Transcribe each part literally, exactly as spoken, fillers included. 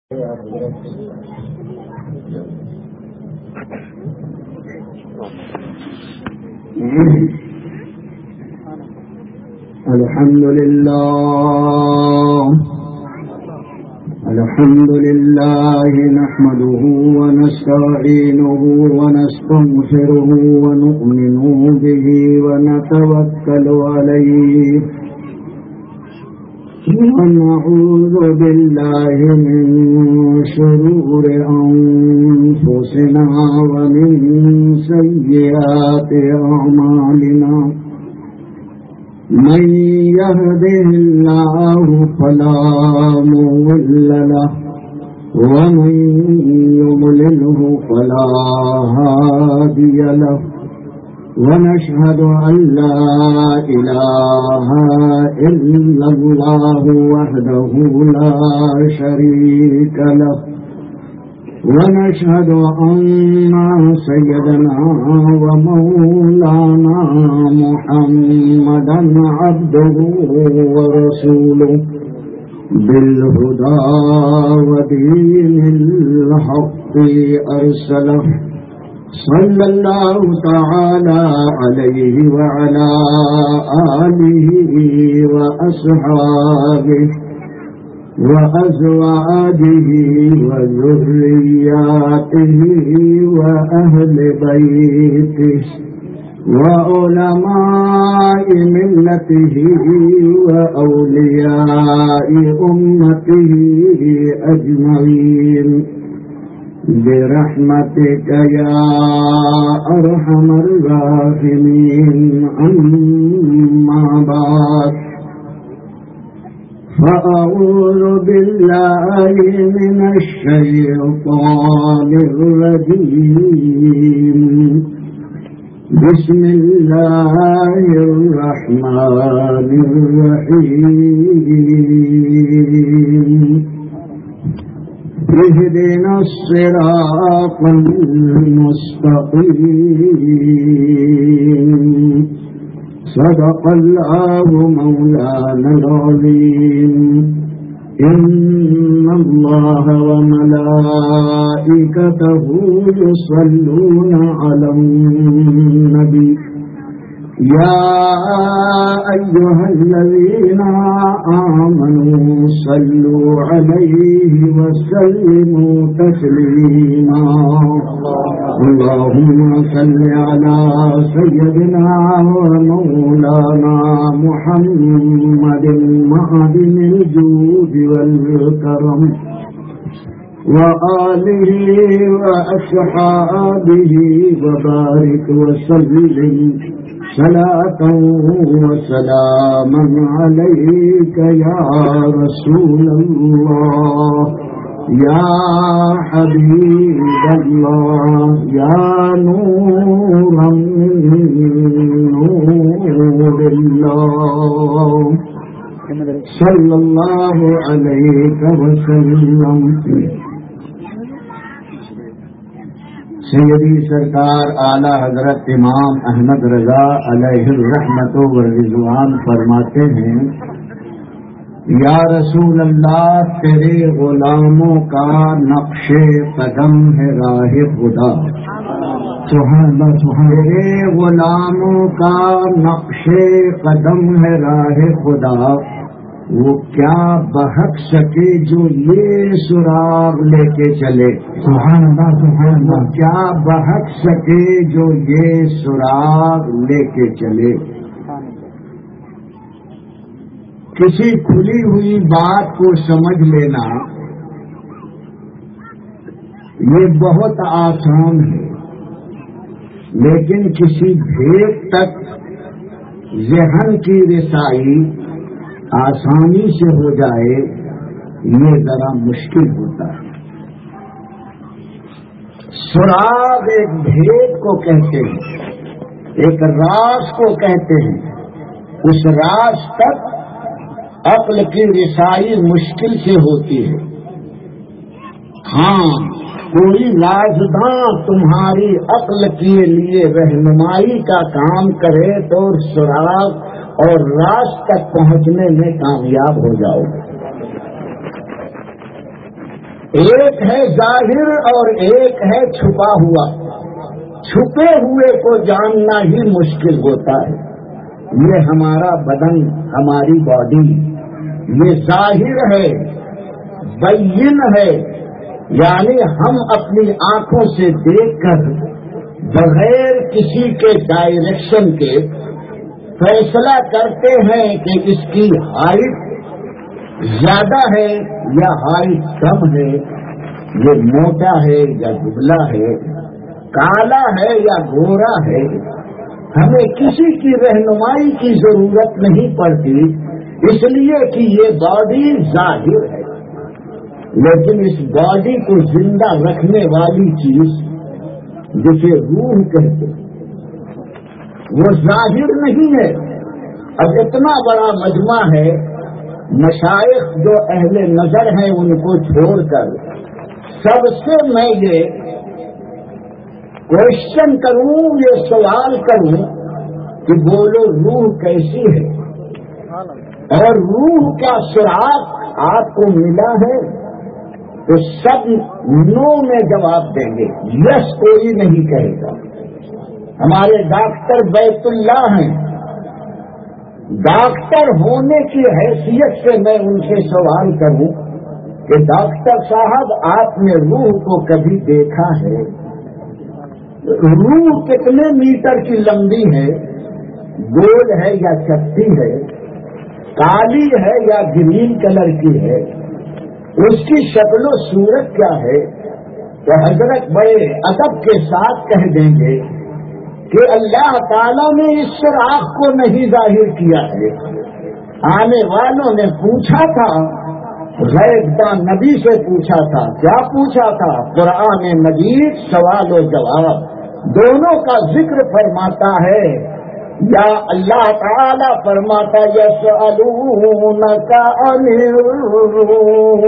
الحمد لله الحمد لله نحمده ونستعينه ونستغفره ونؤمن به ونتوكل عليه ونعوذ بالله من شرور أنفسنا ومن سيئات أعمالنا من يهده الله فلا مضل له ومن يضلله فلا هادي له ونشهد أن لا إله إلا الله وحده لا شريك له ونشهد أن سيدنا ومولانا محمدا عبده ورسوله بالهدى ودين الحق أرسله صلى الله تعالى عليه وعلى آله وأصحابه وأزواجه وذرياته وأهل بيته وعلماء ملته وأولياء أمته أجمعين برحمتك يا أرحم الراحمين. أما بعد فأعوذ بالله من الشيطان الرجيم. بسم الله الرحمن الرحيم. اهدنا الصراط المستقيم. صدق الله مولانا العظيم. إن الله وملائكته يصلون على النبي يا أيها الذين آمنوا صلوا عليه وسلموا تسليما. اللهم صل على سيدنا ومولانا محمد معدن الجود والكرم وآله وأصحابه وبارك وسلم صلاة وسلاما عليك يا رسول الله يا حبيب الله يا نورا من نور الله صلى الله عليك وسلم. سیدی سرکار اعلی حضرت امام احمد رضا علیہ الرحمت والرضوان فرماتے ہیں یا رسول اللہ تیرے غلاموں کا نقش قدم ہے راہ خدا. سبحان اللہ سبحان اللہ. تیرے غلاموں کا نقش قدم ہے راہ خدا. وہ کیا بہک سکے جو یہ سراغ لے کے چلے. سبحان اللہ سبحان اللہ. کیا بہک سکے جو یہ سراغ لے کے چلے. کسی کھلی ہوئی بات کو سمجھ لینا یہ بہت آسان ہے، لیکن کسی بھید تک ذہن کی رسائی آسانی سے ہو جائے یہ ذرا مشکل ہوتا ہے. سراغ ایک بھید کو کہتے ہیں، ایک راز کو کہتے ہیں. اس راز تک عقل کی رسائی مشکل سے ہوتی ہے. ہاں کوئی رازداں تمہاری عقل کے لیے رہنمائی کا کام کرے تو سراغ اور راز تک پہنچنے میں کامیاب ہو جاؤ گے. ایک ہے ظاہر اور ایک ہے چھپا ہوا. چھپے ہوئے کو جاننا ہی مشکل ہوتا ہے. یہ ہمارا بدن، ہماری باڈی، یہ ظاہر ہے، بین ہے، یعنی ہم اپنی آنکھوں سے دیکھ کر بغیر کسی کے ڈائریکشن کے فیصلہ کرتے ہیں کہ اس کی ہائٹ زیادہ ہے یا ہائٹ کم ہے، یہ موٹا ہے یا دبلا ہے، کالا ہے یا گورا ہے. ہمیں کسی کی رہنمائی کی ضرورت نہیں پڑتی، اس لیے کہ یہ باڈی ظاہر ہے. لیکن اس باڈی کو زندہ رکھنے والی چیز جسے روح کہتے وہ ظاہر نہیں ہے. اب اتنا بڑا مجمع ہے، مشائخ جو اہل نظر ہیں ان کو چھوڑ کر سب سے میں یہ کوشچن کروں، یہ سوال کروں کہ بولو روح کیسی ہے اور روح کا سراغ آپ کو ملا ہے؟ تو سب نو میں جواب دیں گے، یس کوئی نہیں کہے گا. ہمارے ڈاکٹر بیت اللہ ہیں، ڈاکٹر ہونے کی حیثیت سے میں ان سے سوال کروں کہ ڈاکٹر صاحب آپ نے روح کو کبھی دیکھا ہے؟ روح کتنے میٹر کی لمبی ہے، گول ہے یا چپٹی ہے، کالی ہے یا گرین کلر کی ہے، اس کی شکل و صورت کیا ہے؟ تو حضرت بڑے ادب کے ساتھ کہہ دیں گے کہ اللہ تعالیٰ نے اس سراغ کو نہیں ظاہر کیا ہے. آنے والوں نے پوچھا تھا، غیب دان نبی سے پوچھا تھا. کیا پوچھا تھا؟ قرآن مجید سوال و جواب دونوں کا ذکر فرماتا ہے. یا اللہ تعالیٰ فرماتا یسألونک عن الروح.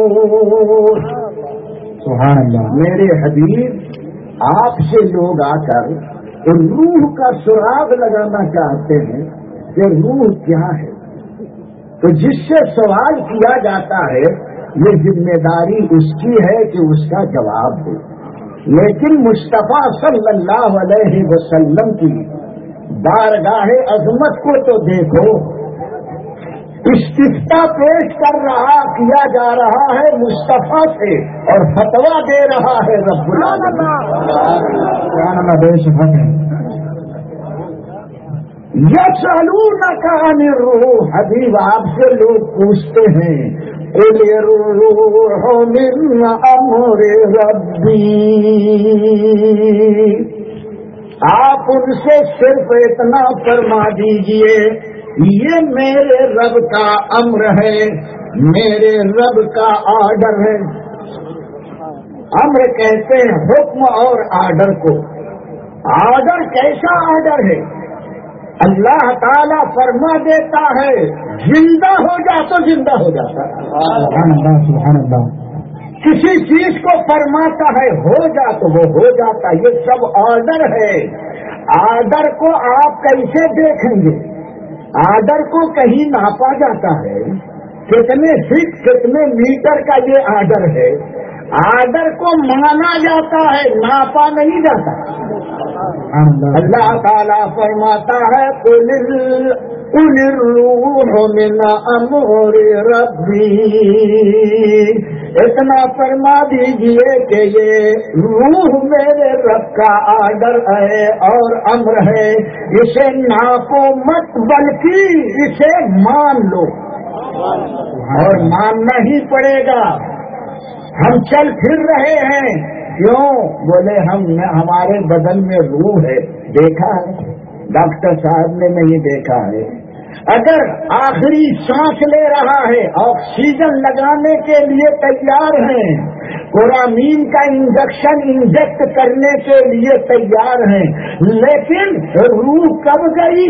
سبحان اللہ. میرے حبیب آپ سے لوگ آ کر روح کا سراغ لگانا چاہتے ہیں کہ روح کیا ہے. تو جس سے سوال کیا جاتا ہے یہ ذمہ داری اس کی ہے کہ اس کا جواب دے. لیکن مصطفیٰ صلی اللہ علیہ وسلم کی بارگاہ عظمت کو تو دیکھو، استفتاء پیش کر رہا کیا جا رہا ہے مصطفیٰ سے اور فتویٰ دے رہا ہے رب العالمین. یسألونک عن الروح. حبیب آپ سے لوگ پوچھتے ہیں قل الروح من امر ربی. آپ ان سے صرف اتنا فرما دیجئے یہ میرے رب کا امر ہے، میرے رب کا آرڈر ہے. امر کہتے ہیں حکم اور آرڈر کو. آرڈر کیسا آرڈر ہے؟ اللہ تعالیٰ فرما دیتا ہے زندہ ہو جا تو زندہ ہو جاتا ہے. سبحان اللہ سبحان اللہ. کسی چیز کو فرماتا ہے ہو جا تو وہ ہو جاتا. یہ سب آرڈر ہے. آرڈر کو آپ کیسے دیکھیں گے؟ آرڈر کو کہیں ناپا جاتا ہے، کتنے فٹ کتنے میٹر کا یہ آرڈر ہے. آرڈر کو مانا جاتا ہے، ناپا نہیں جاتا. اللہ تعالیٰ فرماتا ہے قل الروح من امر ربی. اتنا فرما دیجئے کہ یہ روح میرے رب کا آرڈر ہے اور امر ہے. اسے ناپو مت بلکہ اسے مان لو، اور ماننا ہی پڑے گا. ہم چل پھر رہے ہیں کیوں؟ بولے ہم ہمارے بدن میں روح ہے. دیکھا ہے؟ ڈاکٹر صاحب نے نہیں دیکھا ہے. اگر آخری سانس لے رہا ہے، آکسیجن لگانے کے لیے تیار ہیں، کورامین کا انجیکشن انجیکٹ کرنے کے لیے تیار ہیں، لیکن روح کب گئی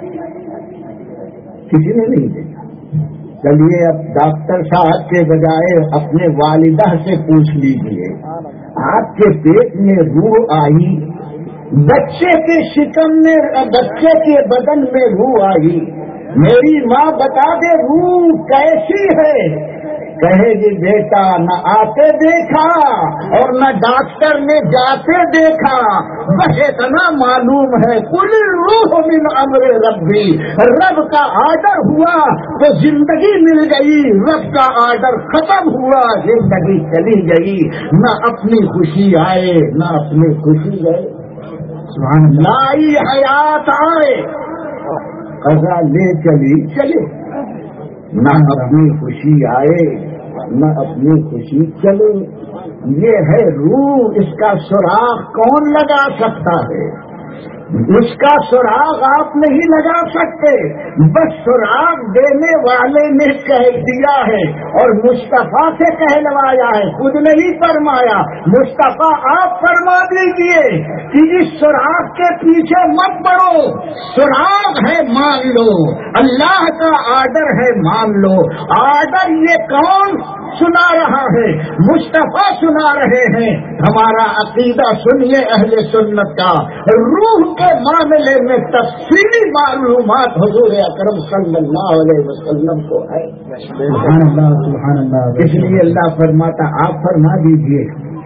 کسی نے نہیں دیکھا. چلیے اب ڈاکٹر صاحب کے بجائے اپنے والدہ سے پوچھ لیجئے، آپ کے پیٹ میں روح آئی، بچے کے شکم میں بچے کے بدن میں روح آئی. میری ماں بتا دے روح کیسی ہے؟ کہے گی بیٹا نہ آتے دیکھا اور نہ ڈاکٹر نے جاتے دیکھا، بس اتنا معلوم ہے کل روح من امر ربی، رب کا آرڈر ہوا تو زندگی مل گئی، رب کا آرڈر ختم ہوا زندگی چلی گئی، نہ اپنی خوشی آئے نہ اپنی خوشی گئے، لائی حیات آئے قضا لے چلی چلے، نہ اپنی خوشی آئے نہ اپنی خوشی چلے۔ یہ ہے روح، اس کا سراغ کون لگا سکتا ہے؟ اس کا سراغ آپ نہیں لگا سکتے، بس سراغ دینے والے نے کہہ دیا ہے اور مصطفیٰ سے کہلوایا ہے، خود نہیں فرمایا، مصطفیٰ آپ فرما دیجئے کہ اس سراغ کے پیچھے مت پڑو، سراغ ہے مان لو، اللہ کا آرڈر ہے مان لو۔ آرڈر یہ کون سنا رہا ہے؟ مصطفیٰ سنا رہے ہیں۔ ہمارا عقیدہ سنیے اہل سنت کا، روح کے معاملے میں تفصیلی معلومات حضور اکرم صلی اللہ علیہ وسلم کو ہے۔ سبحان اللہ سبحان اللہ۔ اس لیے اللہ فرماتا آپ فرما دیجئے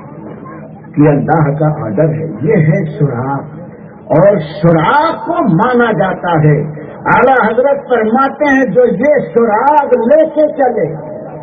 کہ اللہ کا آرڈر ہے، یہ ہے سراغ، اور سراغ کو مانا جاتا ہے۔ اعلیٰ حضرت فرماتے ہیں جو یہ سراغ لے کے چلے،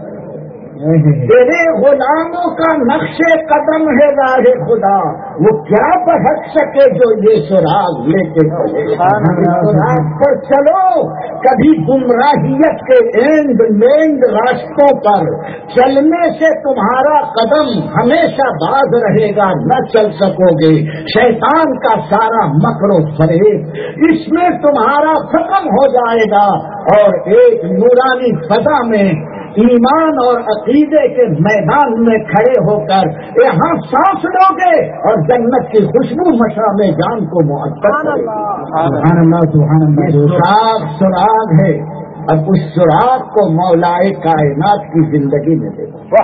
تیرے غلاموں کا نقش قدم ہے راہ خدا، وہ کیا بھٹک سکے جو یہ سراغ لے کے چلے۔ سراغ پر چلو، کبھی گمراہیت کے اینڈ مینڈ راستوں پر چلنے سے تمہارا قدم ہمیشہ باز رہے گا، نہ چل سکو گے۔ شیطان کا سارا مکر و فریب اس میں تمہارا ختم ہو جائے گا، اور ایک نورانی فضا میں ایمان اور عقیدے کے میدان میں کھڑے ہو کر یہاں سانس لو گے اور جنت کی خوشبو مشام میں جان کو معطر کرے گی۔ سبحان اللہ سبحان اللہ۔ سراغ سراغ ہے، اب اس سراغ کو مولائے کائنات کی زندگی میں دیکھو،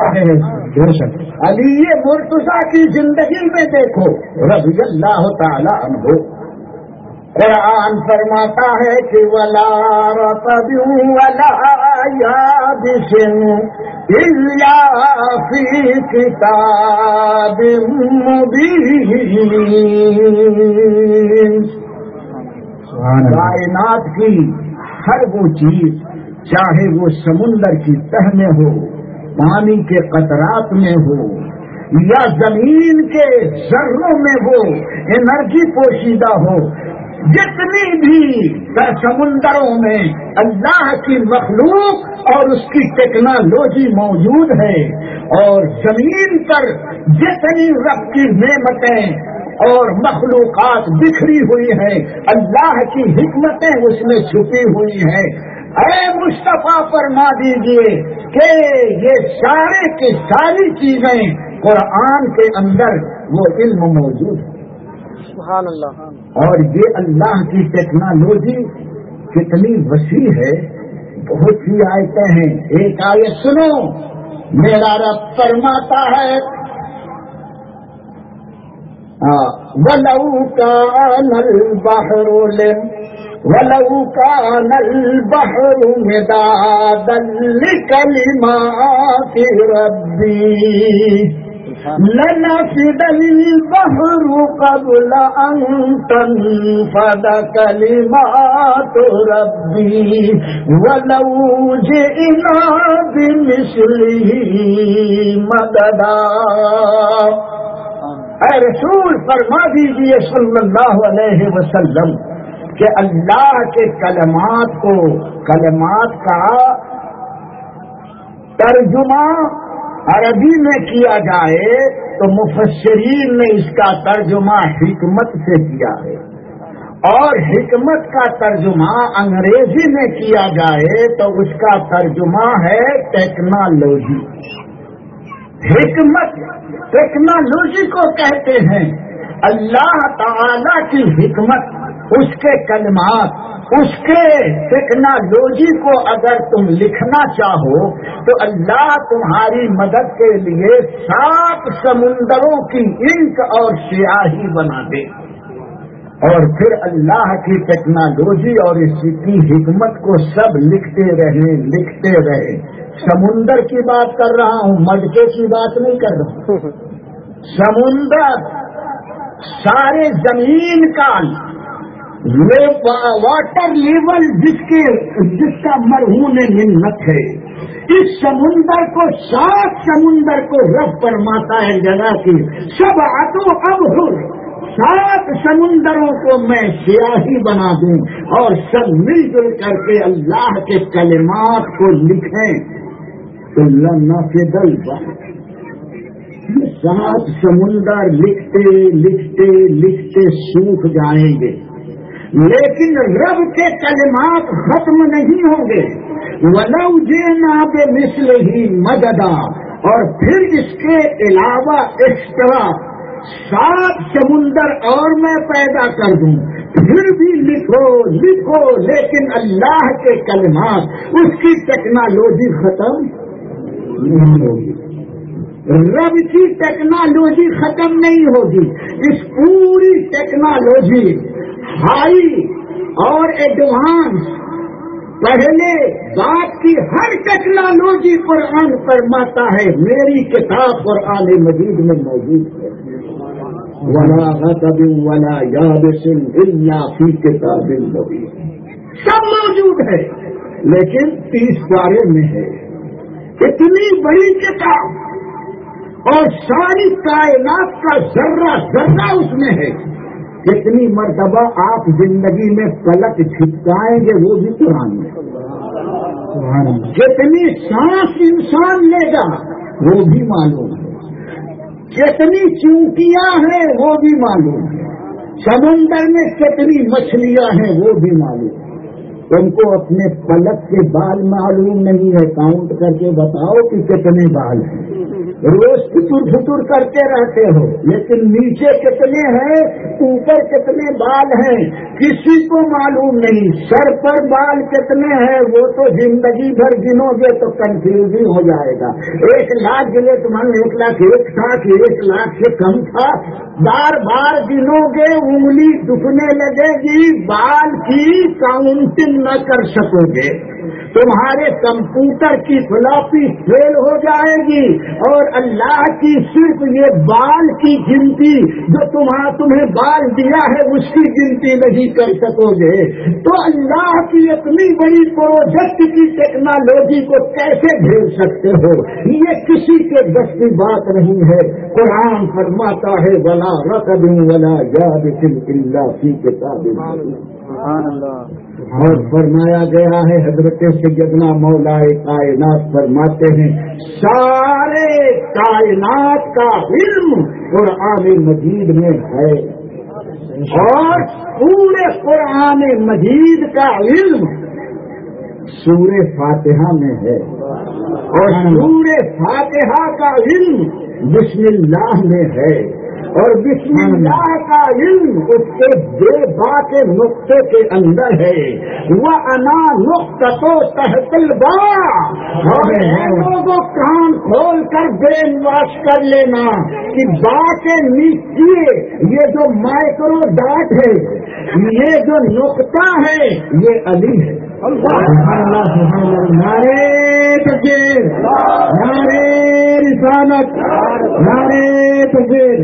علی مرتضیٰ کی زندگی میں دیکھو رضی اللہ تعالی عنہ۔ قرآن فرماتا ہے کہ وَلَا رَطَبٍ وَلَا يَابِسٍ إِلَّا فِي كِتَابٍ مُبِينٍ۔ کائنات کی ہر وہ چیز، چاہے وہ سمندر کی تہ میں ہو، پانی کے قطرات میں ہو، یا زمین کے ذروں میں ہو، انرجی پوشیدہ ہو، جتنی بھی سمندروں میں اللہ کی مخلوق اور اس کی ٹیکنالوجی موجود ہے، اور زمین پر جتنی رب کی نعمتیں اور مخلوقات بکھری ہوئی ہیں، اللہ کی حکمتیں اس میں چھپی ہوئی ہیں۔ اے مصطفیٰ فرما دیجئے کہ یہ سارے کی ساری چیزیں قرآن کے اندر وہ علم موجود ہے۔ سبحان اللہ۔ اور یہ اللہ کی ٹیکنالوجی کتنی وسیع ہے، بہت سی آیتیں ہیں۔ ایک آیت سنو، میرا رب فرماتا ہے وَلَوْ كَانَ الْبَحْرُ وَلَوْ كَانَ الْبَحْرُ مِدَادًا لِكَلِمَاتِ رَبِّي لنفد البحر قبل أن تنفد كلمات ربي ولو جئنا بمثله مددا۔ اے رسول فرما دیجئے صلی اللہ علیہ وسلم کہ اللہ کے کلمات کو، کلمات کا ترجمہ عربی میں کیا جائے تو مفسرین نے اس کا ترجمہ حکمت سے کیا ہے، اور حکمت کا ترجمہ انگریزی میں کیا جائے تو اس کا ترجمہ ہے ٹیکنالوجی۔ حکمت ٹیکنالوجی کو کہتے ہیں۔ اللہ تعالی کی حکمت، اس کے کلمات، اس کے ٹیکنالوجی کو اگر تم لکھنا چاہو تو اللہ تمہاری مدد کے لیے سات سمندروں کی انک اور سیاہی بنا دے، اور پھر اللہ کی ٹیکنالوجی اور اس کی حکمت کو سب لکھتے رہیں لکھتے رہے سمندر کی بات کر رہا ہوں، مٹکے کی بات نہیں کر رہا ہوں۔ سمندر سارے زمین کا واٹر لیول جس کے جس کا مرہون منت ہے، اس سمندر کو سات سمندر کو رب فرماتا ہے جگہ کی سب آتو اب ہر، سات سمندروں کو میں سیاہی بنا دوں اور سب مل جل کر کے اللہ کے کلمات کو لکھیں تو لنا کے دل سات سمندر لکھتے لکھتے لکھتے سوکھ جائیں گے، لیکن رب کے کلمات ختم نہیں ہوں گے۔ وَلَوْ جِئْنَا بِمِثْلِهِ مَدَدًا، اور پھر اس کے علاوہ ایکسٹرا سات سمندر اور میں پیدا کر دوں، پھر بھی لکھو لکھو، لیکن اللہ کے کلمات، اس کی ٹیکنالوجی ختم نہیں ہوگی، رب کی ٹیکنالوجی ختم نہیں ہوگی۔ اس پوری ٹیکنالوجی ہائی اور ایڈوانس پہلے بات کی ہر ٹیکنالوجی قرآن فرماتا ہے میری کتاب قرآن مجید میں موجود ہے۔ وَلَا غَضَبٍ وَلَا يَابِسٍ إِلَّا فِي كِتَابٍ مُبِينٍ، سب موجود ہے لیکن تیس پارے میں ہے، اتنی بڑی کتاب اور ساری کائنات کا ذرہ ذرہ اس میں ہے۔ کتنی مرتبہ آپ زندگی میں پلک جھپکائیں گے وہ بھی قرآن میں، کتنی سانس انسان لے گا وہ بھی معلوم ہے، کتنی چونٹیاں ہیں وہ بھی معلوم ہے، سمندر میں کتنی مچھلیاں ہیں وہ بھی معلوم ہے۔ تم کو اپنے پلک کے بال معلوم نہیں ہے، کاؤنٹ کر کے بتاؤ کہ کتنے بال ہیں، روز فطر فطر کرتے رہتے ہو لیکن نیچے کتنے ہیں، اوپر کتنے بال ہیں کسی کو معلوم نہیں، سر پر بال کتنے ہیں وہ تو زندگی بھر گنو گے تو کنفیوزن ہو جائے گا، ایک لاکھ گلے تو من ایک لاکھ ایک تھا کہ ایک لاکھ سے کم تھا، بار بار گنو گے انگلی دکھنے لگے گی، بال کی کاؤنٹنگ نہ کر سکو گے، تمہارے کمپیوٹر کی فلاپی فیل ہو جائے گی، اور اللہ کی صرف یہ بال کی گنتی جو تمہارا تمہیں بال دیا ہے اس کی گنتی نہیں کر سکو گے، تو اللہ کی اتنی بڑی پروجیکٹ کی ٹیکنالوجی کو کیسے بھیج سکتے ہو؟ یہ کسی کے بس کی بات نہیں ہے۔ قرآن فرماتا ہے ولا رقب ولا یابس الا فی کتاب مبین، اور فرمایا گیا ہے حضرت سیدنا مولا کائنات فرماتے ہیں سارے کائنات کا علم قرآن مجید میں ہے، اور پورے قرآن مجید کا علم سورہ فاتحہ میں ہے، اور سورہ فاتحہ کا علم بسم اللہ میں ہے، اور بسم اللہ کا علم اس کے بے با کے نقطے کے اندر ہے، وہ انا نقطہ تو تحت البا، اور لوگوں کان کھول کر برین واش کر لینا کہ با کے نیچے یہ جو مائکرو ڈاٹ ہے، یہ جو نقطہ ہے یہ علی ہے۔ نعرے تکبیر، نعرے رسالت، نعرے تکبیر۔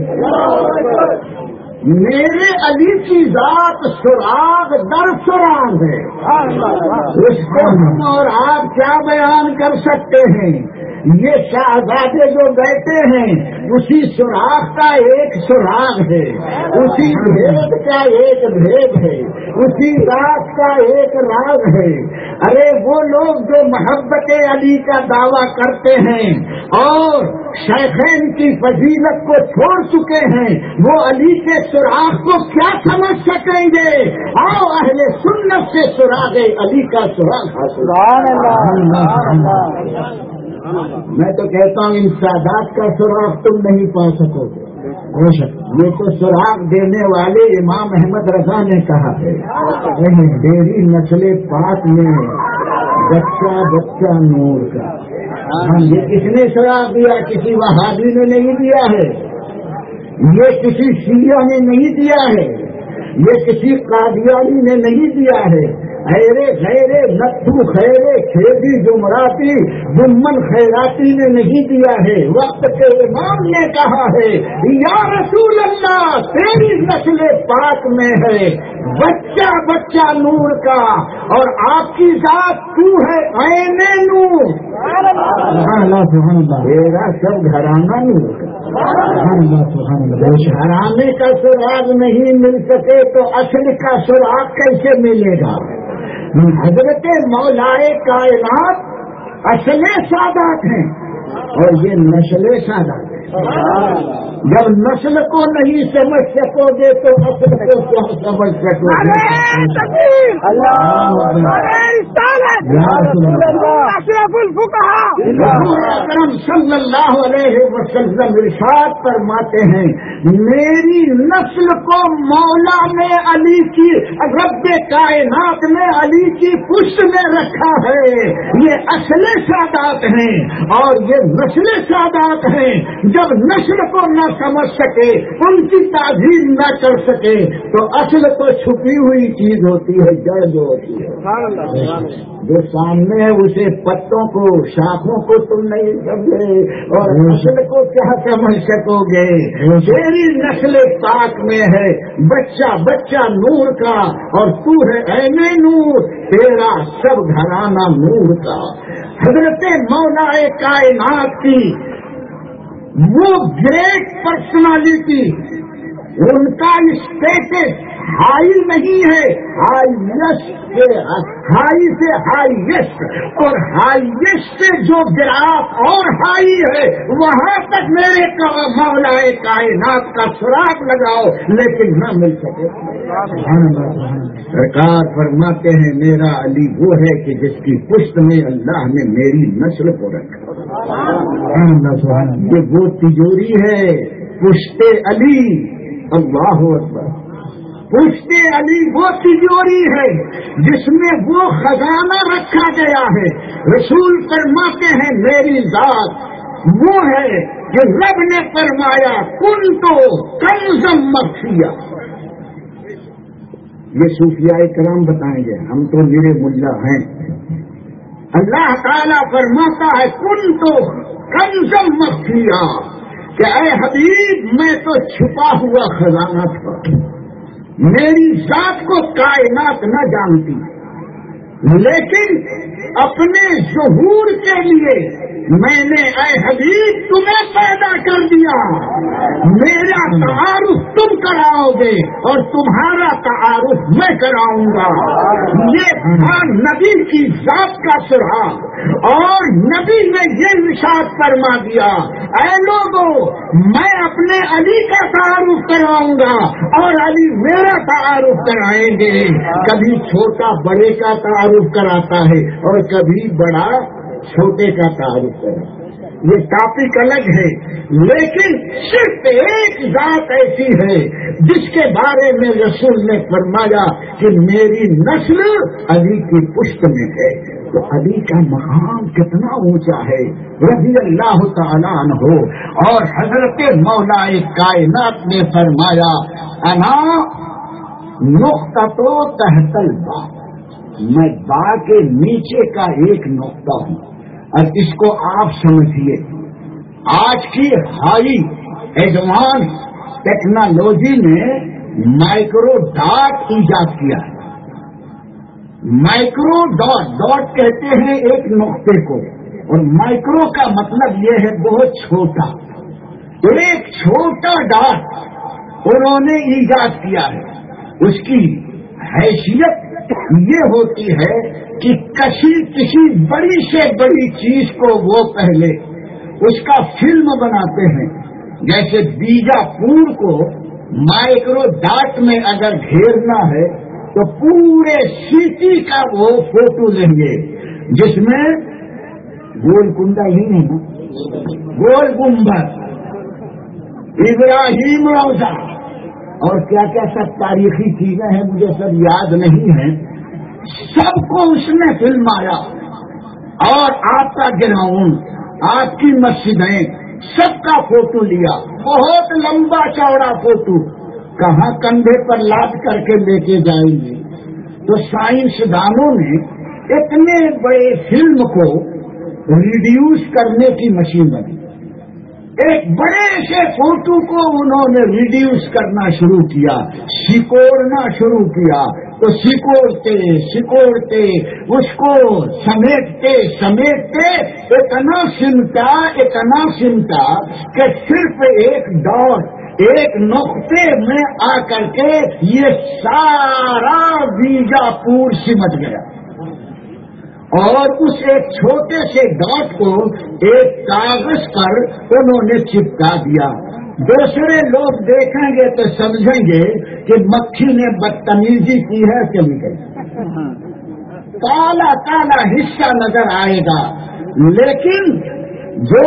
میرے علی کی ذات سراغ در سراغ ہے، اس کو ہم اور آپ کیا بیان کر سکتے ہیں؟ یہ شہزادے جو بیٹھے ہیں اسی سراغ کا ایک سراغ ہے، اسی بھید کا ایک بھید ہے، اسی راز کا ایک راز ہے۔ ارے وہ لوگ جو محبت علی کا دعویٰ کرتے ہیں اور شیخین کی فضیلت کو چھوڑ چکے ہیں، وہ علی کے سراغ کو کیا سمجھ سکیں گے؟ آؤ اہل سنت سے سراغ علی کا سراغ حاصل۔ میں تو کہتا ہوں ان سادات کا سراغ تم نہیں پا سکو گے، یہ تو سراغ دینے والے امام احمد رضا نے کہا ہے، میری نسل پاک میں بچہ بچہ نور کا۔ یہ کس نے سراغ دیا؟ کسی وہابی نے نہیں دیا ہے، یہ کسی شیعہ نے نہیں دیا ہے، یہ کسی قادیانی نے نہیں دیا ہے، خیرے خیرے نتھو خیرے کھیتی جمراتی جمن خیراتی نے نہیں دیا ہے، وقت کے امام نے کہا ہے یا رسول اللہ تیری نسل پاک میں ہے بچہ بچہ نور کا، اور آپ کی ذات تو ہے عین نور، سبحان اللہ سبحان اللہ تیرا سب گھرانہ نور کا۔ سبحان اللہ سبحان اللہ گھرانے کا سراغ نہیں مل سکے تو اصل کا سراغ کیسے ملے گا؟ حضرت مولائے کائنات اصل سادات ہیں اور یہ نسل سادات ہیں۔ جب نسل کو نہیں سمجھ سکو گے تو اصل کو کیا سمجھ سکو گے؟ اکرم صلی اللہ علیہ وسلم ارشاد فرماتے ہیں میری نسل کو مولا نے علی کی رب کائنات میں علی کی پشت میں رکھا ہے، یہ اصل سادات ہیں اور یہ نسل سادات ہیں۔ جب نسل کو نہ سمجھ سکے ان کی تعظیم نہ کر سکے تو اصل تو چھپی ہوئی چیز ہوتی ہے، جڑ جو ہوتی ہے جو سامنے ہے اسے پتوں کو شاخوں کو تم نہیں سمجھے اور نسل کو کیا سمجھ سکو گے؟ تیری نسل پاک میں ہے بچہ بچہ نور کا اور تو ہے عین نور، تیرا سب گھرانہ نور کا۔ حضرت مولا کائنات کی وہ گریٹ پرسنالٹی، ان کا اسٹیٹس ہائی نہیں ہے، ہائیسٹ ہائی سے ہائیسٹ اور ہائیسٹ سے جو گراف اور ہائی ہے وہاں تک میرے مولا کائنات کا سراغ لگاؤ لیکن نہ مل سکے۔ سرکار فرماتے ہیں میرا علی وہ ہے کہ جس کی پشت میں اللہ نے میری نسل کو رکھا، یہ وہ تجوری ہے پشت علی، اللہ اکبر۔ پشت علی وہ تجوری ہے جس میں وہ خزانہ رکھا گیا ہے۔ رسول فرماتے ہیں میری ذات وہ ہے کہ رب نے فرمایا کن تو کنزم مخفیہ، یہ صوفیاء کرام بتائیں گے، ہم تو میرے ملا ہیں۔ اللہ تعالیٰ فرماتا ہے کن تو کنزم مخفیہ کہ اے حبیب میں تو چھپا ہوا خزانہ تھا، میری ذات کو کائنات نہ جانتی لیکن اپنے ظہور کے لیے میں نے اے حبیب تمہیں پیدا کر دیا، میرا تعارف تم کراؤ گے اور تمہارا تعارف میں کراؤں گا۔ یہ تھا نبی کی ذات کا سراغ اور نبی نے یہ ارشاد فرما دیا اے لوگوں میں اپنے علی کا تعارف کراؤں گا اور علی میرا تعارف کرائیں گے۔ کبھی چھوٹا بڑے کا تعارف کراتا ہے اور کبھی بڑا چھوٹے کا تعارف کرے، یہ ٹاپک الگ ہے لیکن صرف ایک ذات ایسی ہے جس کے بارے میں رسول نے فرمایا کہ میری نسل علی کی پشت میں ہے۔ تو علی کا مقام کتنا اونچا ہے رضی اللہ تعالیٰ عنہ، اور حضرت مولا کائنات نے فرمایا انا نقطہ تحت البا، میں با کے نیچے کا ایک نقطہ ہوں۔ اور اس کو آپ سمجھیے آج کی ہائی ایڈوانس ٹیکنالوجی نے مائکرو ڈاٹ ایجاد کیا ہے۔ مائکرو ڈاٹ ڈاٹ کہتے ہیں ایک نقطے کو، اور مائکرو کا مطلب یہ ہے بہت چھوٹا، ایک چھوٹا ڈاٹ انہوں نے ایجاد کیا ہے۔ اس کی حیثیت یہ ہوتی ہے کہ کسی کسی بڑی سے بڑی چیز کو وہ پہلے اس کا فلم بناتے ہیں، جیسے بیجا پور کو مائکرو ڈاٹ میں اگر گھیرنا ہے تو پورے سٹی کا وہ فوٹو لیں گے جس میں گول کنڈا ہی نہیں، گول گنبد، ابراہیم روضہ اور کیا کیا سب تاریخی چیزیں ہیں مجھے سب یاد نہیں ہیں، سب کو اس نے فلمایا، اور آپ کا گراؤنڈ آپ کی مسجدیں سب کا فوٹو لیا، بہت لمبا چوڑا فوٹو، کہاں کندھے پر لاد کر کے لے کے جائیں گے، تو سائنسدانوں نے اتنے بڑے فلم کو ریڈیوس کرنے کی مشین بنی. ایک بڑے سے فوٹو کو انہوں نے ریڈیوس کرنا شروع کیا, سکوڑنا شروع کیا. تو سکوڑتے سکوڑتے اس کو سمیٹتے سمیٹتے اتنا سمٹا اتنا سمٹا کہ صرف ایک ڈاٹ ایک نقطے میں آ کر کے یہ سارا بیجاپور سمٹ گیا. اور اس ایک چھوٹے سے ڈاٹ کو ایک کاغذ پر انہوں نے چپکا دیا. دوسرے لوگ دیکھیں گے تو سمجھیں گے کہ مکھی نے بدتمیزی کی ہے, چلی گئی. کالا کالا حصہ نظر آئے گا, لیکن جو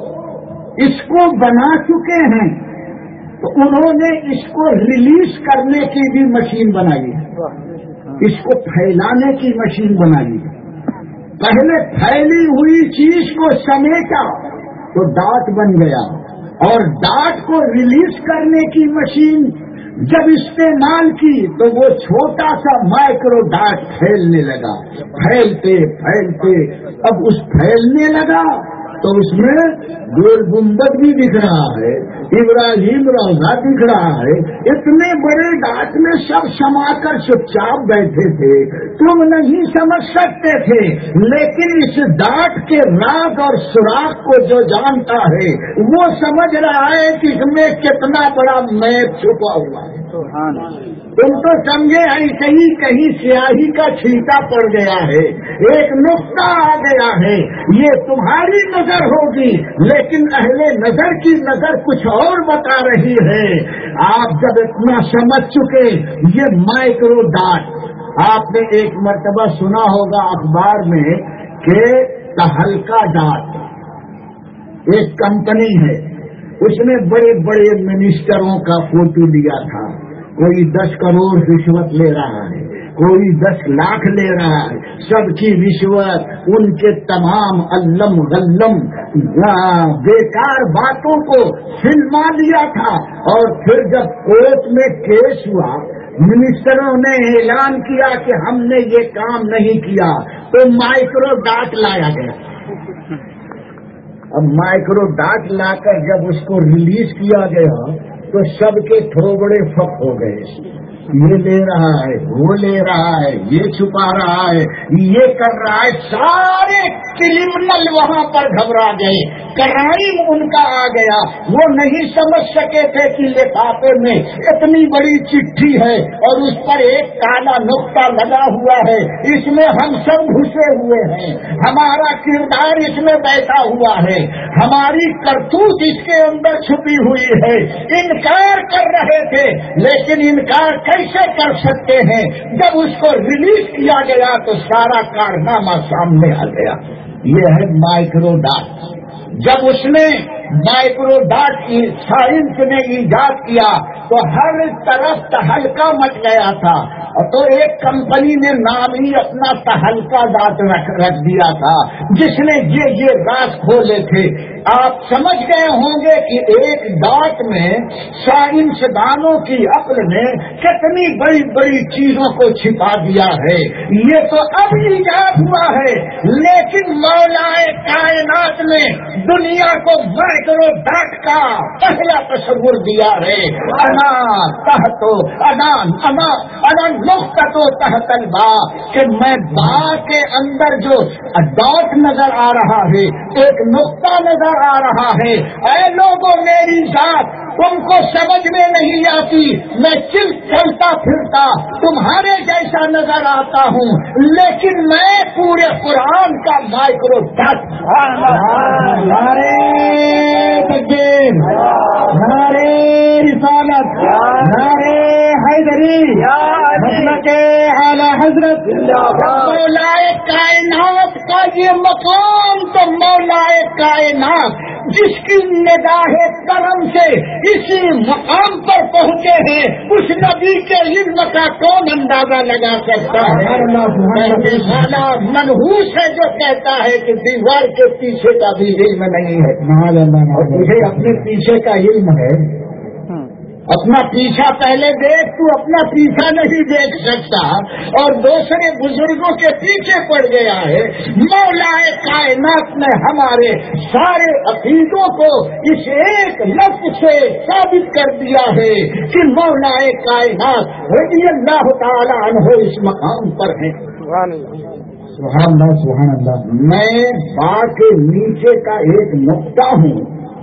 اس کو بنا چکے ہیں تو انہوں نے اس کو ریلیز کرنے کی بھی مشین بنائی ہے, اس کو پھیلانے کی مشین بنائی ہے. پہلے پھیلی ہوئی چیز کو سمیٹا تو ڈاٹ بن گیا, اور ڈاٹ کو ریلیز کرنے کی مشین جب استعمال کی تو وہ چھوٹا سا مائکرو ڈاٹ پھیلنے لگا. پھیلتے پھیلتے اب اس پھیلنے لگا تو اس میں گول گنبد بھی دکھ رہا ہے, ابراہیم روضہ دکھ رہا ہے. اتنے بڑے ڈاٹ میں سب سما کر چپ چاپ بیٹھے تھے, تم نہیں سمجھ سکتے تھے. لیکن اس ڈاٹ کے راز اور سوراخ کو جو جانتا ہے وہ سمجھ رہا ہے کہ اس میں کتنا بڑا میپ چھپا ہوا ہے. تم تو سمجھے ایسے ہی کہیں سیاہی کا چھینٹا پڑ گیا ہے, ایک نقطہ آ گیا ہے, یہ تمہاری نظر ہوگی لیکن اہل نظر کی نظر کچھ اور بتا رہی ہے. آپ جب اتنا سمجھ چکے, یہ مائکرو ڈاٹ, آپ نے ایک مرتبہ سنا ہوگا اخبار میں کہ تہلکہ ڈاٹ ایک کمپنی ہے, اس نے بڑے بڑے منسٹروں کا فوٹو لیا تھا. کوئی دس کروڑ رشوت لے رہا ہے, کوئی دس لاکھ لے رہا ہے, سب کی رشوت, ان کے تمام علم غلم بیکار باتوں کو فلما لیا تھا. اور پھر جب کورٹ میں کیس ہوا, منسٹروں نے اعلان کیا کہ ہم نے یہ کام نہیں کیا, تو مائکرو ڈاٹ لایا گیا. اب مائکرو ڈاٹ لا کر جب اس کو ریلیز کیا گیا تو سب کے تھوبڑے پھک ہو گئے. یہ لے رہا ہے, وہ لے رہا ہے, یہ چھپا رہا ہے, یہ کر رہا ہے. سارے کرمنل وہاں پر گھبرا گئے, کرائم ان کا آ گیا. وہ نہیں سمجھ سکے تھے کہ لفافے میں اتنی بڑی چٹھی ہے اور اس پر ایک کالا نقطہ لگا ہوا ہے, اس میں ہم سب گھسے ہوئے ہیں, ہمارا کردار اس میں بیٹھا ہوا ہے, ہماری کرتوت اس کے اندر چھپی ہوئی ہے. انکار کر رہے تھے, لیکن انکار کیسے کر سکتے ہیں؟ جب اس کو ریلیز کیا گیا تو سارا کارنامہ سامنے آ گیا. یہ ہے مائکرو ڈاٹ. جب اس نے مائکرو ڈاٹ کی سائنس نے ایجاد کیا تو ہر طرف تہلکہ مچ گیا تھا. تو ایک کمپنی نے نام ہی اپنا تہلکہ ڈاٹ رکھ رکھ دیا تھا, جس نے یہ یہ راز کھولے تھے. آپ سمجھ گئے ہوں گے کہ ایک ڈاٹ میں سائنسدانوں کی عقل نے کتنی بڑی بڑی چیزوں کو چھپا دیا ہے. یہ تو اب ایجاد ہوا ہے, لیکن مولا کائنات نے دنیا کو مائکرو ڈاٹ کا پہلا تصور دیا ہے. انا تحت انا انا انا نقطہ تو تحت البا, کہ میں با کے اندر جو ڈاٹ نظر آ رہا ہے, ایک نقطہ نظر آ رہا ہے. اے لوگوں, میری ذات تم کو سمجھ میں نہیں آتی. میں چل چلتا پھرتا تمہارے جیسا نظر آتا ہوں, لیکن میں پورے قرآن کا مائکرو ڈاٹ. نعرے تکبیر, نعرے رسالت, نعرے حیدری, مسلک اعلی حضرت. مولا کائنات کا یہ مقام تو مولا کائنات جس کی نگاہ کرم سے اسی مقام پر پہنچے ہیں, اس نبی کے علم کا کون اندازہ لگا سکتا ہے؟ مولا منحوس ہے جو کہتا ہے کہ دیوار کے پیچھے کا بھی علم نہیں ہے, اور تجھے اپنے پیچھے کا علم ہے. اپنا پیچھا پہلے دیکھ، تو اپنا پیچھا نہیں دیکھ سکتا اور دوسرے بزرگوں کے پیچھے پڑ گیا ہے۔ مولا کائنات نے ہمارے سارے عقیدوں کو اس ایک لفظ سے ثابت کر دیا ہے کہ مولا کائنات رضی اللہ تعالی عنہ اس مقام پر ہیں۔ سبحان اللہ سبحان اللہ۔ میں باغ کے نیچے کا ایک نقطہ ہوں،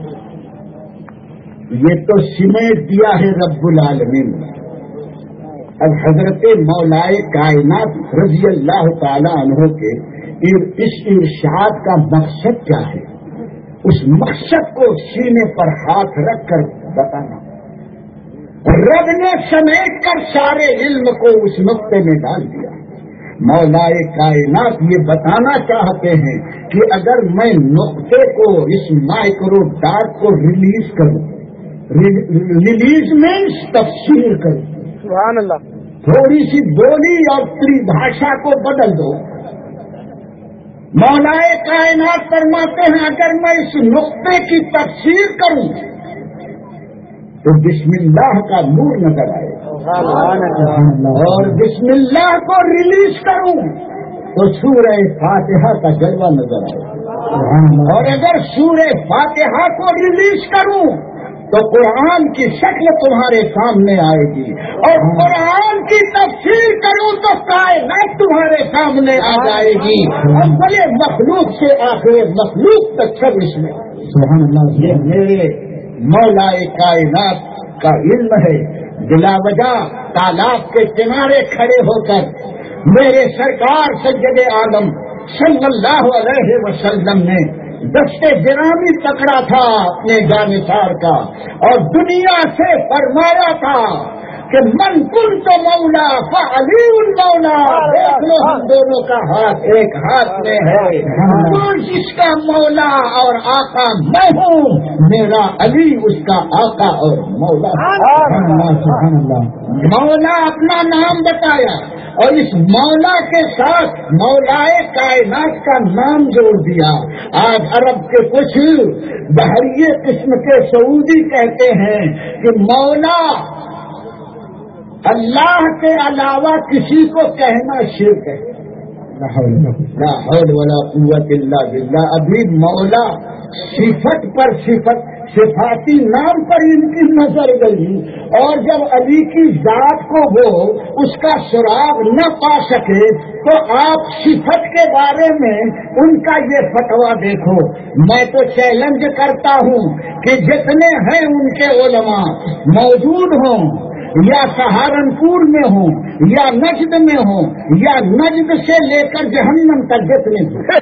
یہ تو سمیٹ دیا ہے رب العالمین۔ اب حضرت مولائے کائنات رضی اللہ تعالی عنہ کے اس ارشاد کا مقصد کیا ہے، اس مقصد کو سینے پر ہاتھ رکھ کر بتانا۔ رب نے سمیٹ کر سارے علم کو اس نقطے میں ڈال دیا۔ مولائے کائنات یہ بتانا چاہتے ہیں کہ اگر میں نقطے کو، اس مائکرو ڈاٹ کو ریلیز کروں، ریلیز مینس تفسیر کروں، سبحان اللہ، تھوڑی سی بولی اور تریبھاشا کو بدل دو، مولائے کائنات فرماتے ہیں اگر میں اس نقطے کی تفسیر کروں تو بسم اللہ کا نور نظر آئے، اور بسم اللہ کو ریلیز کروں تو سورہ فاتحہ کا جلوہ نظر آئے، اور اگر سورہ فاتحہ کو ریلیز کروں تو قرآن کی شکل تمہارے سامنے آئے گی، اور قرآن کی تفسیر کروں تو کائنات تمہارے سامنے آ جائے گی، اور بڑے مخلوق سے آخر مخلوق تک سب اس میں۔ سبحان اللہ۔ یہ میرے مولا کائنات کا علم ہے۔ بلا وجہ تالاب کے کنارے کھڑے ہو کر میرے سرکار سید عالم صلی اللہ علیہ وسلم نے دستے گرامی پکڑا تھا اپنے جانثار کا، اور دنیا سے فرمایا تھا کہ من کن تو مولا فعلی المولا۔ دیکھ لو ہم دونوں کا ہاتھ ایک ہاتھ میں ہے، کون جس کا مولا اور آقا میں ہوں، میرا علی اس کا آقا اور مولا۔ سبحان اللہ۔ مولا اپنا نام بتایا اور اس مولا کے ساتھ مولائے کائنات کا نام جوڑ دیا۔ آج عرب کے کچھ بحریے قسم کے سعودی کہتے ہیں کہ مولا اللہ کے علاوہ کسی کو کہنا شرک ہے۔ لا حول ولا قوت الا باللہ۔ ابھی مولا صفت پر صفت، صفاتی نام پر ان کی نظر گئی، اور جب علی کی ذات کو وہ اس کا سراغ نہ پا سکے تو آپ صفت کے بارے میں ان کا یہ فتویٰ دیکھو۔ میں تو چیلنج کرتا ہوں کہ جتنے ہیں ان کے علماء موجود ہوں، یا سہارنپور میں ہوں یا نجد میں ہوں یا نجد سے لے کر جہنم تک جتنے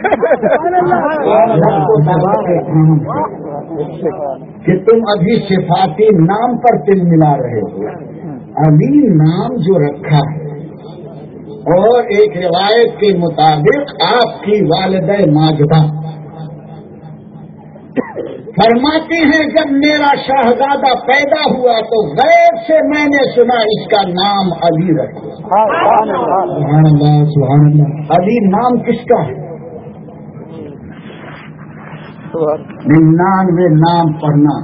کہ تم ابھی صفاتی نام پر تل ملا رہے ہو۔ علی نام جو رکھا ہے، اور ایک روایت کے مطابق آپ کی والدہ ماجدہ فرماتی ہیں جب میرا شہزادہ پیدا ہوا تو غیب سے میں نے سنا اس کا نام علی رکھو۔ سبحان اللہ سبحان اللہ۔ علی نام کس کا ہے؟ ننانوے نام پڑھنا،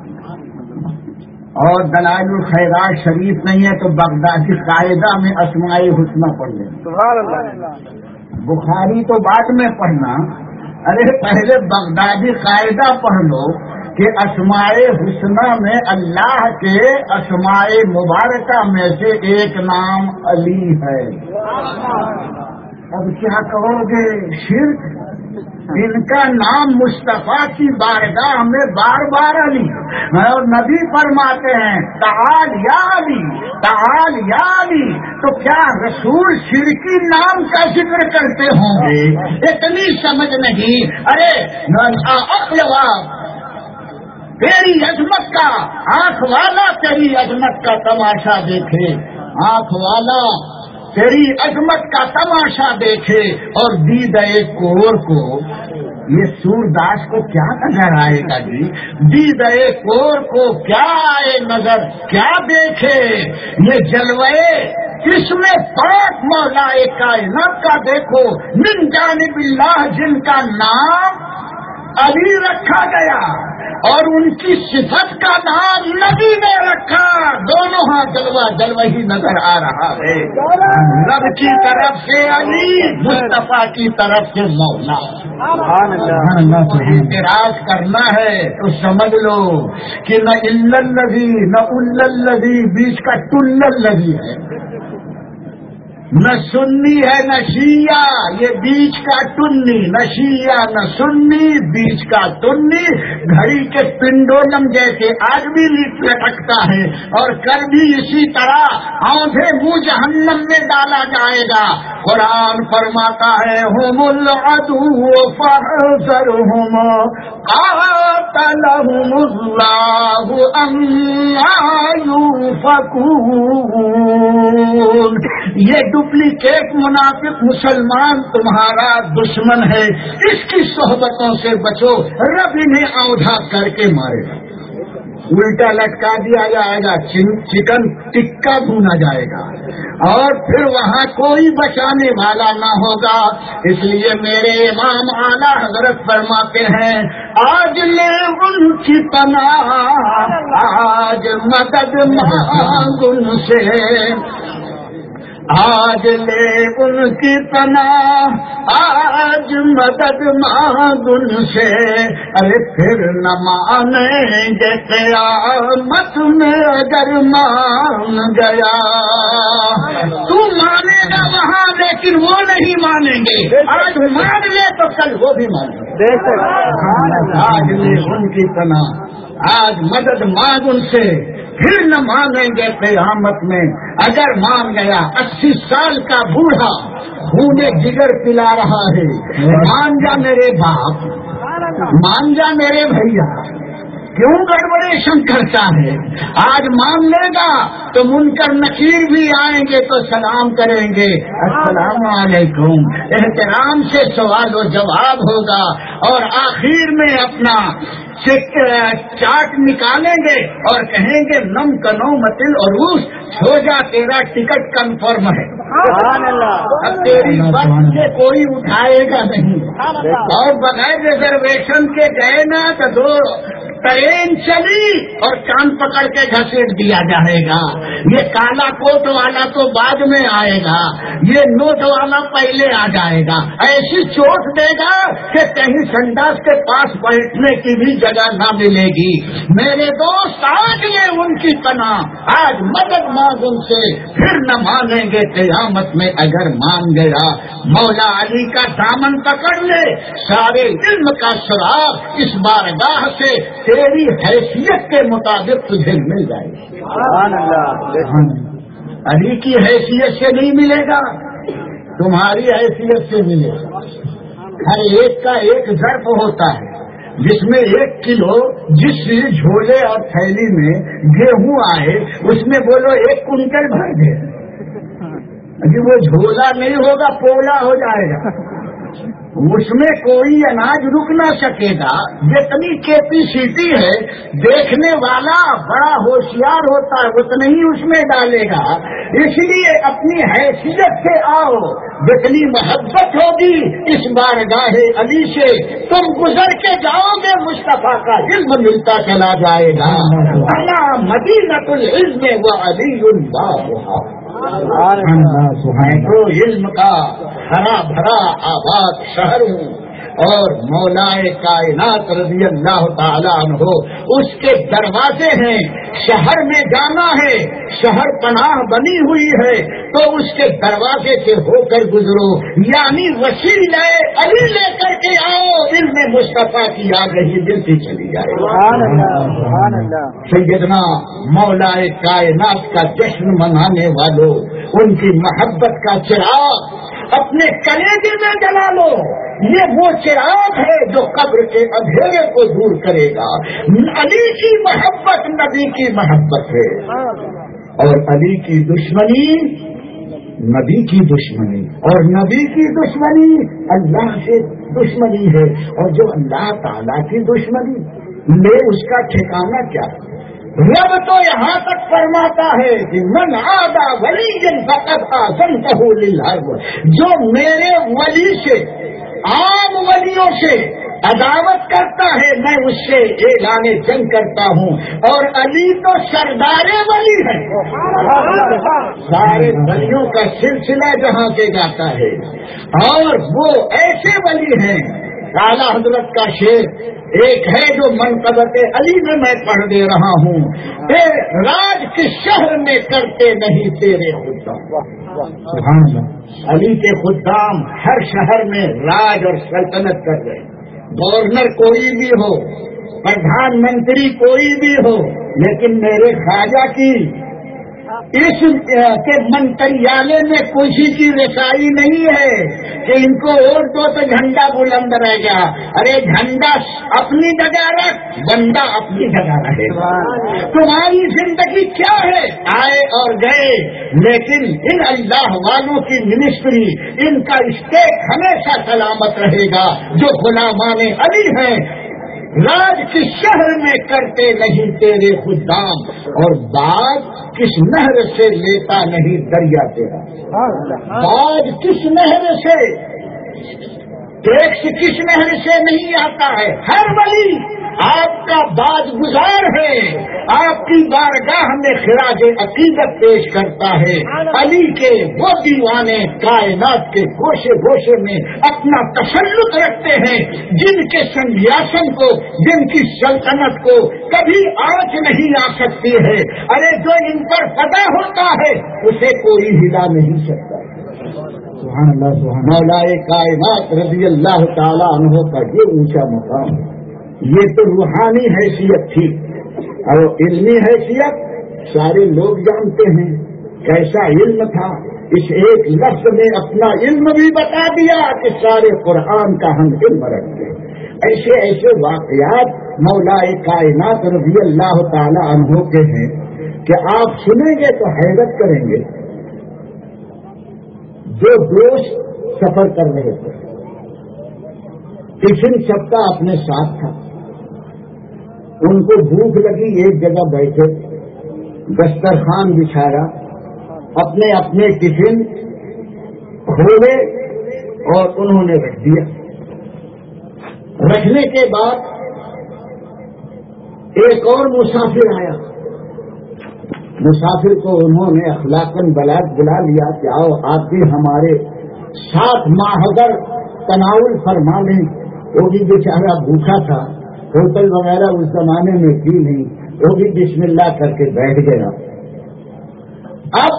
اور دلائل الخیرات شریف نہیں ہے تو بغدادی قاعدہ میں اسماء حسنہ پڑھ لیں۔ سبحان اللہ۔ بخاری تو بعد میں پڑھنا، ارے پہلے بغدادی قاعدہ پڑھ لو کہ اسماء حسنہ میں اللہ کے اسماء مبارکہ میں سے ایک نام علی ہے۔ اب کیا کہو گے؟ شرک؟ ان کا نام مصطفیٰ کی بارگاہ میں بار بار علی، اور نبی فرماتے ہیں تعال یا علی، تعال یا علی، تو کیا رسول شرکی نام کا ذکر کرتے ہوں گے؟ اتنی سمجھ نہیں۔ ارے اقلوا تیری عظمت کا، آنکھ والا تیری عظمت کا تماشا دیکھے، آنکھ والا تیری عظمت کا تماشا دیکھے، اور دیدہ کور کو، یہ سورداس کو کیا نظر آئے گا جی؟ دیدہ کور کو کیا آئے نظر، کیا دیکھے؟ یہ جلوے اس میں پاک مولا کائنات کا دیکھو، من جانب اللہ جن کا نام علی رکھا گیا، اور ان کی صفت کا نام نبی نے رکھا. دونوں ہاں جلوہ جلوہ ہی نظر آ رہا ہے. رب کی طرف سے علی, مصطفیٰ کی طرف سے مولا. اعتراض کرنا ہے تو سمجھ لو کہ نہ الذی نہ الذی بیچ کا تل الذی ہے, نہ سنی ہے نہ شیعہ, یہ بیچ کا تنی. نہ شیعہ نہ سنی, بیچ کا تنی. گھڑی کے پنڈولم جیسے آج بھی لٹکتا ہے اور کل بھی اسی طرح آنکھیں منہ جہنم میں ڈالا جائے گا. قرآن فرماتا ہے ہم العدو فاحذرہم قاتلہم اللہ انا یؤفکون. یہ ڈپلیکیٹ منافق مسلمان تمہارا دشمن ہے, اس کی صحبتوں سے بچو, رب انہیں اوندھا کر کے مارے گا. الٹا لٹکا دیا جائے گا, چکن ٹکا بھونا جائے گا, اور پھر وہاں کوئی بچانے والا نہ ہوگا. اس لیے میرے امام اعلیٰ حضرت فرماتے ہیں آج لے ان کی پناہ, آج مدد مانگ ان سے, آج لے ان کی پناہ, آج مدد مانگ ان سے. ارے پھر نہ مانیں گے قیامت میں اگر مان گیا. تو مانے گا وہاں لیکن وہ نہیں مانیں گے. آج مان لے تو کل وہ بھی مانیں گے. آج لے ان کی پناہ, آج مدد مانگ ان سے, پھر نہ مانیں گے قیامت میں اگر مان گیا. اسی سال کا بوڑھا خون جگر پلا رہا ہے, مان جا میرے باپ, مان جا میرے بھیا, کیوں گڑبڑیشن کرتا ہے. آج مان لے گا تو منکر نکیر بھی آئیں گے تو سلام کریں گے, السلام علیکم. احترام سے سوال و جواب ہوگا اور آخر میں اپنا چارٹ نکالیں گے اور کہیں گے نم کنو متل اور روس ہو جا, تیرا ٹکٹ کنفرم ہے. اب تیری بس سے کوئی اٹھائے گا نہیں, اور بغیر ریزرویشن کے گئے نا تو دو ٹرین چلی اور کان پکڑ کے گھسیٹ دیا جائے گا. یہ کالا کوٹ والا تو بعد میں آئے گا, یہ نوٹ والا پہلے آ جائے گا. ایسی چوٹ دے گا کہ کہیں سنڈاس کے پاس بیٹھنے کی بھی جگہ نہ ملے گی. میرے دوست آج یہ ان کی پناہ, آج مدد مانگ ان سے, پھر نہ مانیں گے قیامت میں اگر مان گیا. مولا علی کا دامن پکڑ لے, سارے علم کا سراغ اس بارگاہ سے تیری حیثیت کے مطابق تجھے مل جائے گا. علی کی حیثیت سے نہیں ملے گا, تمہاری حیثیت سے ملے گا. ہر ایک کا ایک ظرف ہوتا ہے جس میں ایک کلو جس جھولے اور تھیلی میں گیہوں آئے اس میں بولو ایک کنٹل بھر دے, ابھی وہ جھولا نہیں ہوگا, پولا ہو جائے گا. اس میں کوئی اناج رک نہ سکے گا. جتنی کیپیسٹی ہے دیکھنے والا بڑا ہوشیار ہوتا ہے اتنا ہی اس میں ڈالے گا. اس لیے اپنی حیثیت سے آؤ, جتنی محبت ہوگی اس بارگاہ علی سے تم گزر کے جاؤ گے, مصطفیٰ کا علم ملتا چلا جائے گا. مدینۃ العلم و علی اللہ, تو علم کا ہرا بھرا آباد شہر ہوں, اور مولائے کائنات رضی اللہ تعالیٰ عنہ اس کے دروازے ہیں. شہر میں جانا ہے, شہر پناہ بنی ہوئی ہے تو اس کے دروازے سے ہو کر گزرو, یعنی وسیلہ علی لے کر کے آؤ. علم مصطفیٰ کی آگہی ملتی چلی جائے. سیدنا مولائے کائنات کا جشن منانے والوں, ان کی محبت کا چراغ اپنے کلیجے میں جلا لو. یہ وہ چراغ ہے جو قبر کے اندھیرے کو دور کرے گا. علی کی محبت نبی کی محبت ہے, اور علی کی دشمنی نبی کی دشمنی, اور نبی کی دشمنی اللہ سے دشمنی ہے, اور جو اللہ تعالیٰ کی دشمنی لے اس کا ٹھکانہ کیا. رب تو یہاں تک فرماتا ہے کہ من عادى وليا فقد آذنته للحرب, جو میرے ولی سے, عام ولیوں سے عداوت کرتا ہے میں اس سے اعلان جنگ کرتا ہوں. اور علی تو سردار ولی ہے, سارے ولیوں کا سلسلہ جہاں کے جاتا ہے, اور وہ ایسے ولی ہیں. اعلیٰ حضرت کا شعر ایک ہے جو منقبت علی میں میں پڑھ دے رہا ہوں. راج کس شہر میں کرتے نہیں تیرے خدام. علی کے خدام ہر شہر میں راج اور سلطنت کر رہے. گورنر کوئی بھی ہو, پردھان منتری کوئی بھی ہو, لیکن میرے خواجہ کی اس کے منتریالے میں کسی کی رسائی نہیں ہے کہ ان کو ووٹ دو تو جھنڈا بلند رہ گیا. ارے جھنڈا اپنی جگہ رکھ, بندہ اپنی جگہ رہے. تمہاری زندگی کیا ہے, آئے اور گئے, لیکن ان اللہ والوں کی منسٹری, ان کا اسٹیٹ ہمیشہ سلامت رہے گا جو غلامان علی ہیں. راج کس شہر میں کرتے نہیں تیرے خدام, اور باغ کس نہر سے لیتا نہیں دریا تیرا. باغ کس نہر سے, ٹیکس کس نہر سے نہیں آتا ہے. ہر ولی آپ کا باز گزار ہے, آپ کی بارگاہ میں خراج عقیدت پیش کرتا ہے. علی کے وہ دیوانے کائنات کے گوشے گوشے میں اپنا تسلط رکھتے ہیں, جن کے سنگیاسن کو, جن کی سلطنت کو کبھی آنچ نہیں آ سکتی ہے. ارے جو ان پر فدا ہوتا ہے اسے کوئی ہلا نہیں سکتا. مولا کائنات رضی اللہ تعالی عنہ کا یہ اونچا مقام, یہ تو روحانی حیثیت تھی, اور علمی حیثیت سارے لوگ جانتے ہیں کیسا علم تھا. اس ایک لفظ میں اپنا علم بھی بتا دیا کہ سارے قرآن کا ہم علم رکھتے ہیں. ایسے ایسے واقعات مولا کائنات رضی اللہ تعالی عنہ کے ہیں کہ آپ سنیں گے تو حیرت کریں گے. جو دوست سفر کر رہے تھے, ٹفن سب کا اپنے ساتھ تھا, ان کو بھوک لگی, ایک جگہ بیٹھے, دسترخوان بچھایا, اپنے اپنے ٹفن کھولے اور انہوں نے رکھ دیا. رکھنے کے بعد ایک اور مسافر آیا. مسافر کو انہوں نے اخلاقاً بلا بلا لیا کہ آؤ آپ بھی ہمارے ساتھ ماہر تناول فرما لیں. وہ بھی بیچارہ بھوکا تھا, ہوٹل وغیرہ اس زمانے میں تھی نہیں, وہ بھی بسم اللہ کر کے بیٹھ گیا. اب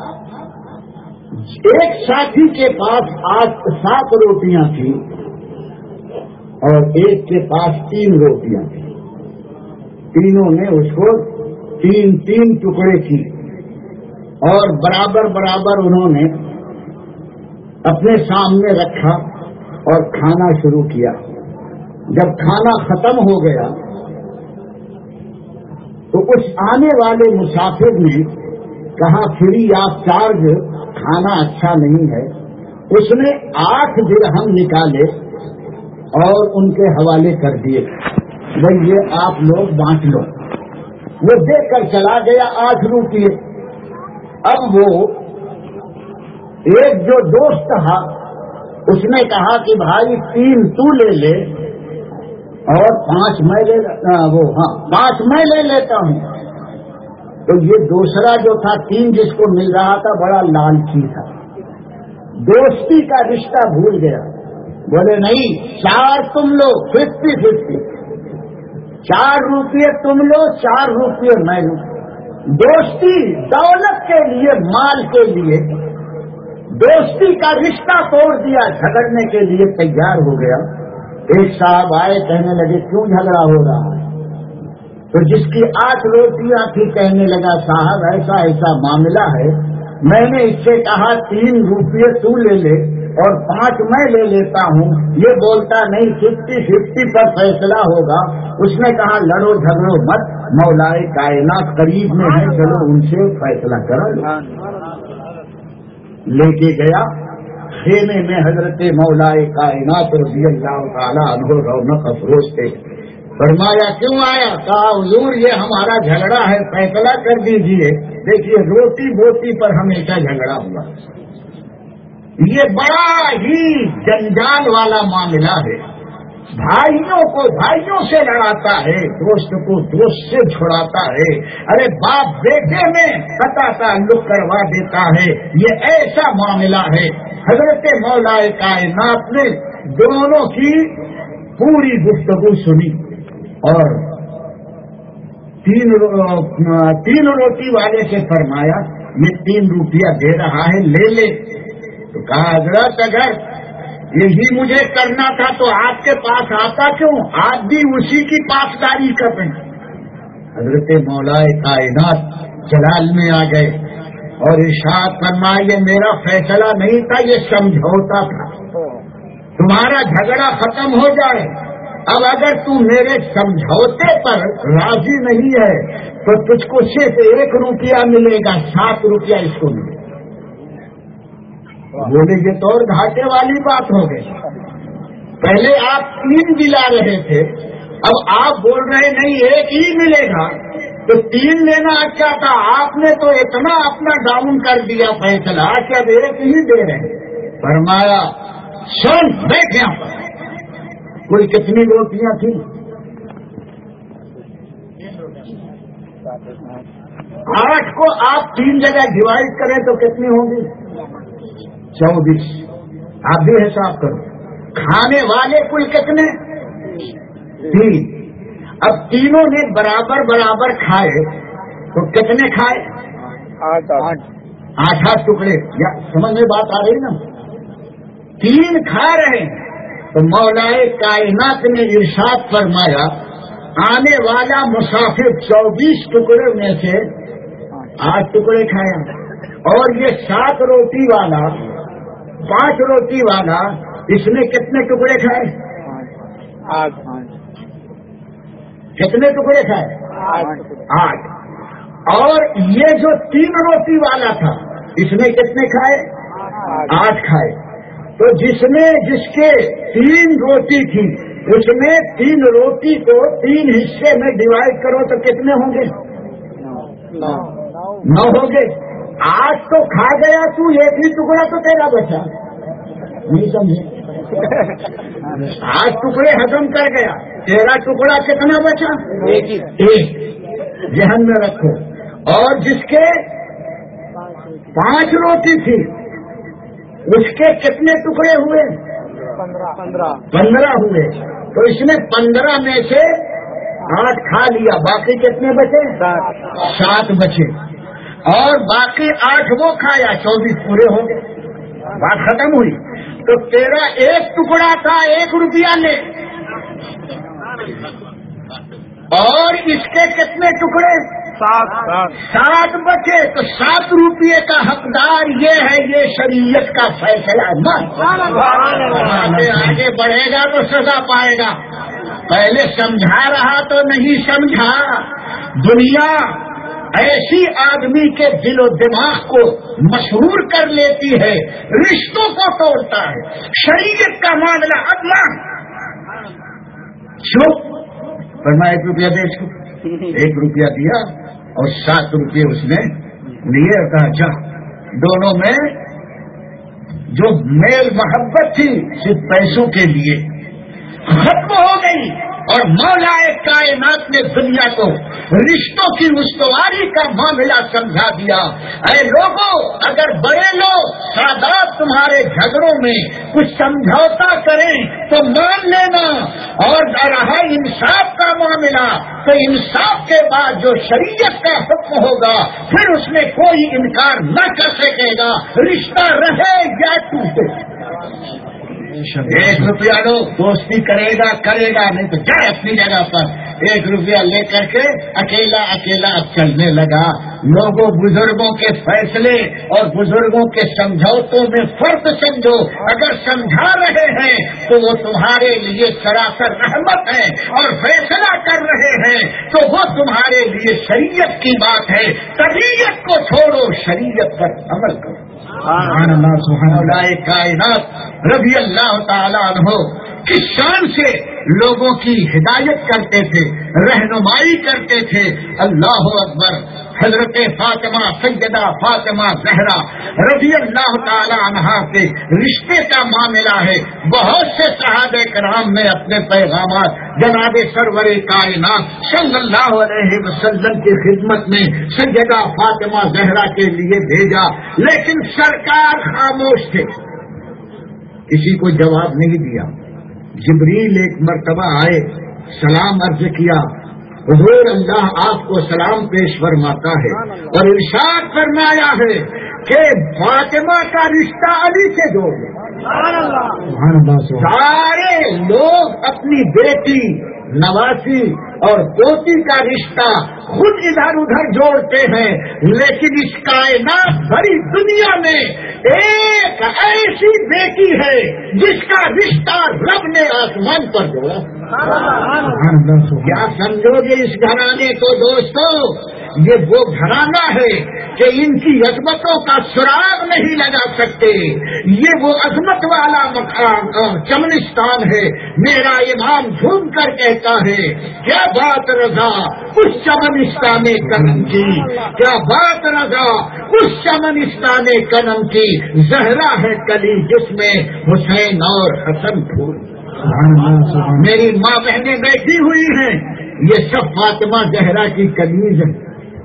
ایک ساتھی کے پاس آج سات روٹیاں تھیں اور ایک کے پاس تین روٹیاں تھیں. تینوں نے اس کو تین تین ٹکڑے کی اور برابر برابر انہوں نے اپنے سامنے رکھا اور کھانا شروع کیا. جب کھانا ختم ہو گیا تو اس آنے والے مسافر نے کہا فری آف چارج کھانا اچھا نہیں ہے. اس نے آٹھ درہم نکالے اور ان کے حوالے کر دیے, بھائی یہ آپ لوگ بانٹ لو. وہ دے کر چلا گیا آٹھ روپیے. اب وہ ایک جو دوست تھا اس نے کہا کہ بھائی تین تو لے لے اور پانچ میں لے وہ ہاں پانچ میں لے لیتا ہوں. تو یہ دوسرا جو تھا تین جس کو مل رہا تھا بڑا لالچی تھا, دوستی کا رشتہ بھول گیا. بولے نہیں, چار تم لو, ففٹی ففٹی, چار روپیے تم لو, چار روپیے میں لوں. دوستی دولت کے لیے, مال کے لیے دوستی کا رشتہ توڑ دیا, جھگڑنے کے لیے تیار ہو گیا. ایک صاحب آئے, کہنے لگے کیوں جھگڑا ہو رہا ہے؟ تو جس کی آٹھ روٹیاں تھی کہنے لگا صاحب ایسا ایسا معاملہ ہے, میں نے اس سے کہا تین روپیے تو لے لے اور پانچ میں لے لیتا ہوں, یہ بولتا نہیں ففٹی ففٹی پر فیصلہ ہوگا. اس نے کہا لڑو جھگڑو مت, مولائے کائنات قریب میں ہے, چلو ان سے فیصلہ کرا لو. لے کے گیا خیمے میں حضرت مولائے کائنات رضی اللہ تعالیٰ عنہ رونق افروز تھے. فرمایا کیوں آیا؟ کہا حضور یہ ہمارا جھگڑا ہے, فیصلہ کر دیجئے. دیکھیے روٹی بوٹی پر ہمیشہ جھگڑا ہوا, یہ بڑا ہی جنجال والا معاملہ ہے. بھائیوں کو بھائیوں سے لڑاتا ہے، دوست کو دوست سے چھڑاتا ہے، ارے باپ بیٹے میں قطع تعلق کروا دیتا ہے، یہ ایسا معاملہ ہے۔ حضرت مولا کائنات نے دونوں کی پوری گفتگو سنی اور تین تین روٹی والے سے فرمایا یہ تین روپیہ دے رہا ہے، لے لے۔ تو کہا حضرت اگر یہی مجھے کرنا تھا تو آپ کے پاس آتا کیوں؟ آپ بھی اسی کی پاسداری کر رہے ہیں۔ حضرت مولا کائنات جلال میں آ گئے اور ارشاد فرمایا یہ میرا فیصلہ نہیں تھا، یہ سمجھوتا تھا، تمہارا جھگڑا ختم ہو جائے۔ اب اگر تو میرے سمجھوتے پر راضی نہیں ہے تو تجھ کو صرف ایک روپیہ ملے گا، سات روپیہ اس کو ملے گا۔ بولے یہ تو اور گھاٹے والی بات ہو گئی، پہلے آپ تین دلا رہے تھے، اب آپ بول رہے نہیں ایک ہی ملے گا، تو تین لینا اچھا تھا، آپ نے تو اتنا اپنا ڈاؤن کر دیا فیصلہ کہ اب ایک ہی دے رہے ہیں۔ فرمایا سن بیٹھ یہاں پر، کوئی کتنی روٹیاں تھیں؟ آٹھ کو آپ تین جگہ ڈیوائڈ کریں تو کتنی ہوں گی؟ چوبیس۔ آپ بھی حساب کرو۔ کھانے والے کل کتنے؟ تین۔ اب تینوں نے برابر برابر کھائے تو کتنے کھائے؟ آٹھ آٹھ آٹھ ٹکڑے۔ یا سمجھ میں بات آ رہی نا؟ تین کھا رہے ہیں تو مولا کائنات نے ارشاد فرمایا آنے والا مسافر چوبیس ٹکڑے میں سے آٹھ ٹکڑے کھایا، اور یہ سات روٹی والا پانچ روٹی والا اس نے کتنے ٹکڑے کھائے؟ آٹھ۔ کتنے ٹکڑے کھائے؟ آٹھ۔ اور یہ جو تین روٹی والا تھا اس نے کتنے کھائے؟ آٹھ کھائے۔ تو جس نے جس کے تین روٹی تھی اس میں تین روٹی کو تین حصے میں ڈیوائڈ کرو تو کتنے ہوں گے؟ نو ہو گئے۔ آج تو کھا گیا تو ایک ہی ٹکڑا تو تیرا بچا، نہیں سمجھے؟ آج ٹکڑے ہضم کر گیا، تیرا ٹکڑا کتنا بچا؟ ایک۔ ذہن میں رکھو۔ اور جس کے پانچ روٹی تھی اس کے کتنے ٹکڑے ہوئے؟ پندرہ ہوئے۔ تو اس نے پندرہ میں سے آٹھ کھا لیا، باقی کتنے بچے؟ سات بچے۔ اور باقی آٹھ وہ کھایا، چوبیس پورے ہو گئے، بات ختم ہوئی۔ تو تیرا ایک ٹکڑا تھا ایک روپیہ لے، اور اس کے کتنے ٹکڑے؟ سات سات بچے، تو سات روپیے کا حقدار یہ ہے، یہ شریعت کا فیصلہ ہے۔ آگے بڑھے گا تو سزا پائے گا، پہلے سمجھا رہا تو نہیں سمجھا۔ دنیا ایسی آدمی کے دل و دماغ کو مسحور کر لیتی ہے، رشتوں کو توڑتا ہے۔ شریعت کا معاملہ ادنا چھو فرمایا ایک روپیہ دے اس کو، ایک روپیہ دیا اور سات روپئے اس نے لیے اور کہا جا۔ دونوں میں جو میل محبت تھی صرف پیسوں کے لیے ختم ہو گئی، اور مولا کائنات نے دنیا کو رشتوں کی استواری کا معاملہ سمجھا دیا۔ اے لوگوں، اگر بڑے لوگ سادات تمہارے جھگڑوں میں کچھ سمجھوتا کریں تو مان لینا، اور رہا انصاف کا معاملہ تو انصاف کے بعد جو شریعت کا حکم ہوگا پھر اس میں کوئی انکار نہ کر سکے گا، رشتہ رہے یا ٹوٹے۔ ایک روپیہ لو، دوستی کرے گا کرے گا، نہیں تو جائے اپنی جگہ پر۔ ایک روپیہ لے کر کے اکیلا اکیلا اب چلنے لگا۔ لوگوں بزرگوں کے فیصلے اور بزرگوں کے سمجھوتوں میں فرق سمجھو، اگر سمجھا رہے ہیں تو وہ تمہارے لیے سراسر رحمت ہے، اور فیصلہ کر رہے ہیں تو وہ تمہارے لیے شریعت کی بات ہے۔ طبیعت کو چھوڑو، شریعت پر عمل کرو۔ سبحان اللہ سبحان اللہ۔ مولا کائنات رضی اللہ تعالیٰ عنہ کس شان سے لوگوں کی ہدایت کرتے تھے، رہنمائی کرتے تھے۔ اللہ اکبر۔ حضرت فاطمہ سیدہ فاطمہ زہرا رضی اللہ تعالی عنہا کے رشتے کا معاملہ ہے. بہت سے صحابہ کرام نے اپنے پیغامات جناب سرور کائنات صلی اللہ علیہ وسلم کی خدمت میں سیدہ فاطمہ زہرا کے لیے بھیجا، لیکن سرکار خاموش تھے، کسی کو جواب نہیں دیا. جبریل ایک مرتبہ آئے، سلام عرض کیا، حضور اللہ آپ کو سلام پیش فرماتا ہے اور ارشاد فرمایا ہے کہ فاطمہ کا رشتہ علی سے جوڑ دیں. سارے لوگ اپنی بیٹی، نواسی اور پوتی کا رشتہ خود ادھر ادھر جوڑتے ہیں، لیکن اس کائنات بھری دنیا میں ایک ایسی بیٹی ہے جس کا رشتہ رب نے آسمان پر جوڑا. کیا سمجھو گے اس گھرانے کو دوستو؟ یہ وہ گھرانہ ہے کہ ان کی عظمتوں کا سراغ نہیں لگا سکتے. یہ وہ عظمت والا مقام چمنستان ہے. میرا امام جھوم کر کہتا ہے کیا بات رضا اس چمنستان کنم کی، کیا بات رضا اس چمنستان کنم کی، زہرا ہے کلی جس میں حسین اور حسن پھول. میری ماں بہنیں بیٹھی ہوئی ہیں، یہ سب فاطمہ زہرا کی کنیز ہے.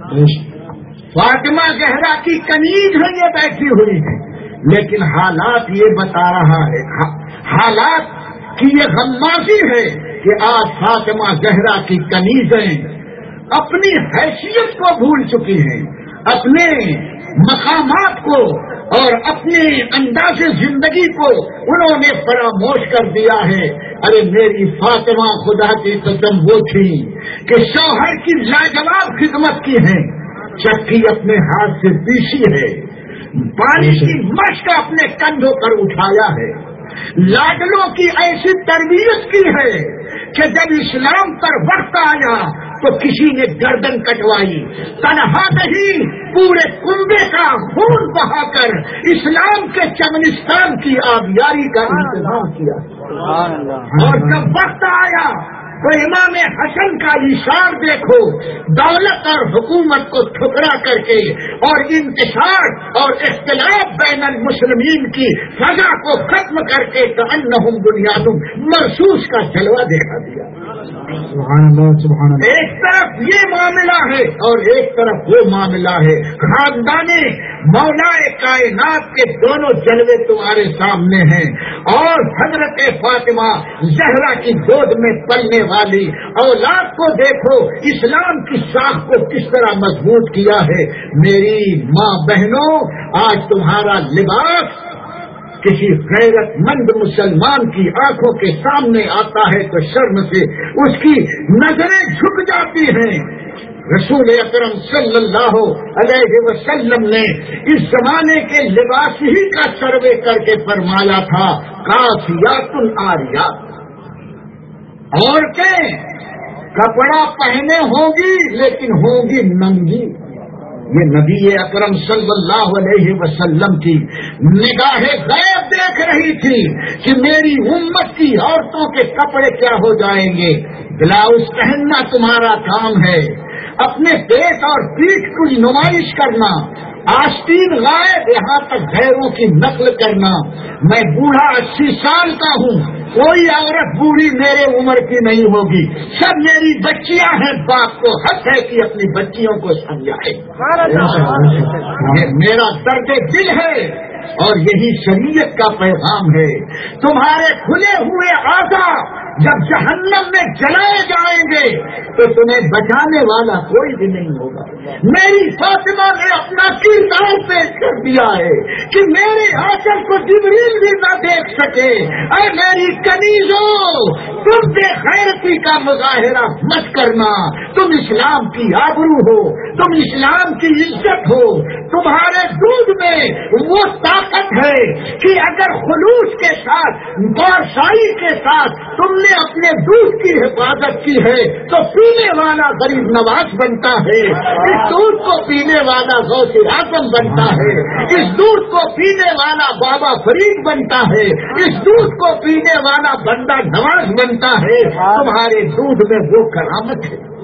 فاطمہ زہرا کی کنیز ہے، یہ بیٹھی ہوئی ہے. لیکن حالات یہ بتا رہا ہے، حالات کی یہ غمازی ہے کہ آج فاطمہ زہرا کی کنیزیں اپنی حیثیت کو بھول چکی ہیں، اپنے مقامات کو اور اپنے انداز زندگی کو انہوں نے فراموش کر دیا ہے. ارے میری فاطمہ خدا کی قسم وہ تھی کہ شوہر کی لاجواب خدمت کی ہے، چکی اپنے ہاتھ سے پیسی ہے، پانی کی مشق اپنے کندھوں پر اٹھایا ہے، لاڈلوں کی ایسی تربیت کی ہے کہ جب اسلام پر وقت آیا تو کسی نے گردن کٹوائی، تنہا نہیں پورے کنبے کا خون بہا کر اسلام کے چمنستان کی آبیاری کا انتظام کیا. اور جب وقت آیا تو امام حسن کا اشار دیکھو، دولت اور حکومت کو ٹھکرا کر کے اور انتشار اور اختلاف بین المسلمین کی فضا کو ختم کر کے کأنہم بنیاد مرصوص کا جلوہ دکھا دیا. سبحان اللہ سبحان اللہ. ایک طرف یہ معاملہ ہے اور ایک طرف وہ معاملہ ہے. خاندان مولا کائنات کے دونوں جلوے تمہارے سامنے ہیں، اور حضرت فاطمہ زہرا کی گود میں پلنے والی اولاد کو دیکھو، اسلام کی ساکھ کو کس طرح مضبوط کیا ہے. میری ماں بہنوں، آج تمہارا لباس کسی غیرت مند مسلمان کی آنکھوں کے سامنے آتا ہے تو شرم سے اس کی نظریں جھک جاتی ہیں. رسول اکرم صلی اللہ علیہ وسلم نے اس زمانے کے لباس ہی کا سروے کر کے فرمایا تھا کاسیات العاریات، عورتیں کپڑا پہنے ہوں گی لیکن ہوں گی ننگی. یہ نبی اکرم صلی اللہ علیہ وسلم کی نگاہ غیب دیکھ رہی تھی کہ میری امت کی عورتوں کے کپڑے کیا ہو جائیں گے. بلاؤز پہننا تمہارا کام ہے، اپنے پیٹ اور پیٹھ کی نمائش کرنا، آستین غائب یہاں تک غیروں کی نقل کرنا. میں بوڑھا اسی سال کا ہوں، کوئی عورت بوڑھی میرے عمر کی نہیں ہوگی، سب میری بچیاں ہیں. باپ کو حق ہے کہ اپنی بچیوں کو سمجھائے. یہ میرا درد دل ہے اور یہی شریعت کا پیغام ہے. تمہارے کھلے ہوئے آزا جب جہنم میں جلائے جائیں گے تو تمہیں بچانے والا کوئی بھی نہیں ہوگا. میری فاطمہ نے اپنا کردار پیش کر دیا ہے کہ میرے آنچل کو جبریل بھی نہ دیکھ سکے. اے میری کنیزوں، تم بے غیرتی کا مظاہرہ مت کرنا. تم اسلام کی آبرو ہو، تم اسلام کی عزت ہو. تمہارے دودھ میں وہ طاقت ہے کہ اگر خلوص کے ساتھ بارشائی کے ساتھ تم نے اپنے دودھ کی حفاظت کی ہے تو پینے والا غریب نواز بنتا ہے. اس دودھ کو پینے والا غوث اعظم بنتا ہے. اس دودھ کو پینے والا بابا فرید بنتا ہے. اس دودھ کو پینے والا بندہ نواز بنتا ہے. تمہارے دودھ میں وہ کرامت ہے.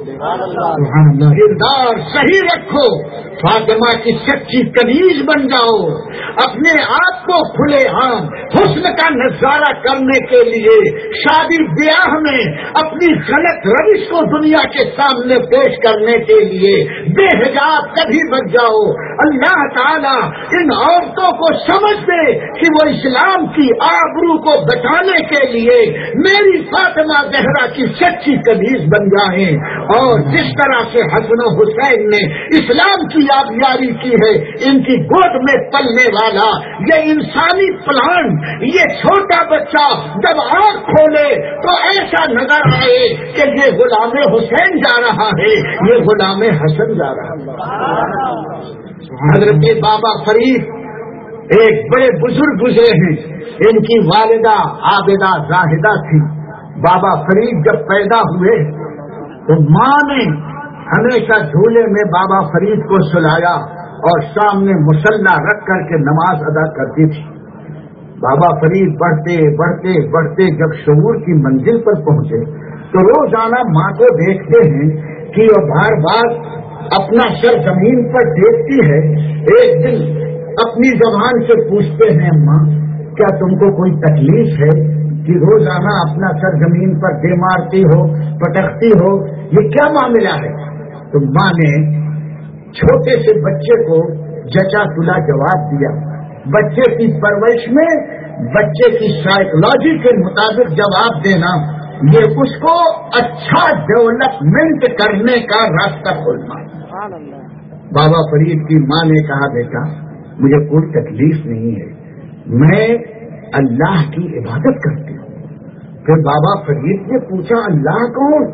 سبحان اللہ. کردار صحیح رکھو، فاطمہ کی سچی کنیز بن جاؤ. اپنے آپ کو کھلے عام حسن کا نظارہ کرنے کے لیے شادی بیاہ میں اپنی غلط روش کو دنیا کے سامنے پیش کرنے کے لیے بے حجاب کبھی بچ جاؤ. اللہ تعالیٰ ان عورتوں کو سمجھ دے کہ وہ اسلام کی آبرو کو بچانے کے لیے میری فاطمہ زہرا کی سچی کنیز بن جائیں. اور جس طرح سے حسن و حسین نے اسلام کی آبیاری کی ہے، ان کی گود میں پلنے والا یہ انسانی پلان، یہ چھوٹا بچہ جب آنکھ کھولے تو ایسا نظر آئے کہ یہ غلام حسین جا رہا ہے، یہ غلام حسن جا رہا ہے. حضرت بابا فرید ایک بڑے بزرگ گزرے ہیں. ان کی والدہ عابدہ زاہدہ تھی. بابا فرید جب پیدا ہوئے تو ماں نے ہمیشہ جھولے میں بابا فرید کو سلایا اور سامنے مصلی رکھ کر کے نماز ادا کرتی تھی. بابا فرید بڑھتے بڑھتے بڑھتے جب شعور کی منزل پر پہنچے تو روزانہ ماں کو دیکھتے ہیں کہ وہ بار بار اپنا سر زمین پر دیکھتی ہے. ایک دن اپنی زبان سے پوچھتے ہیں، ماں کیا تم کو کوئی تکلیف ہے کہ روزانہ اپنا سر زمین پر دے مارتی ہو، پٹکتی ہو، یہ کیا معاملہ ہے؟ تو ماں نے چھوٹے سے بچے کو جچا تلا جواب دیا. بچے کی پرورش میں بچے کی سائیکولوجی کے مطابق جواب دینا، یہ اس کو اچھا ڈیولپمنٹ کرنے کا راستہ کھولنا. بابا فرید کی ماں نے کہا، بیٹا مجھے کوئی تکلیف نہیں ہے، میں اللہ کی عبادت کرتی ہوں. پھر بابا فرید نے پوچھا، اللہ کون؟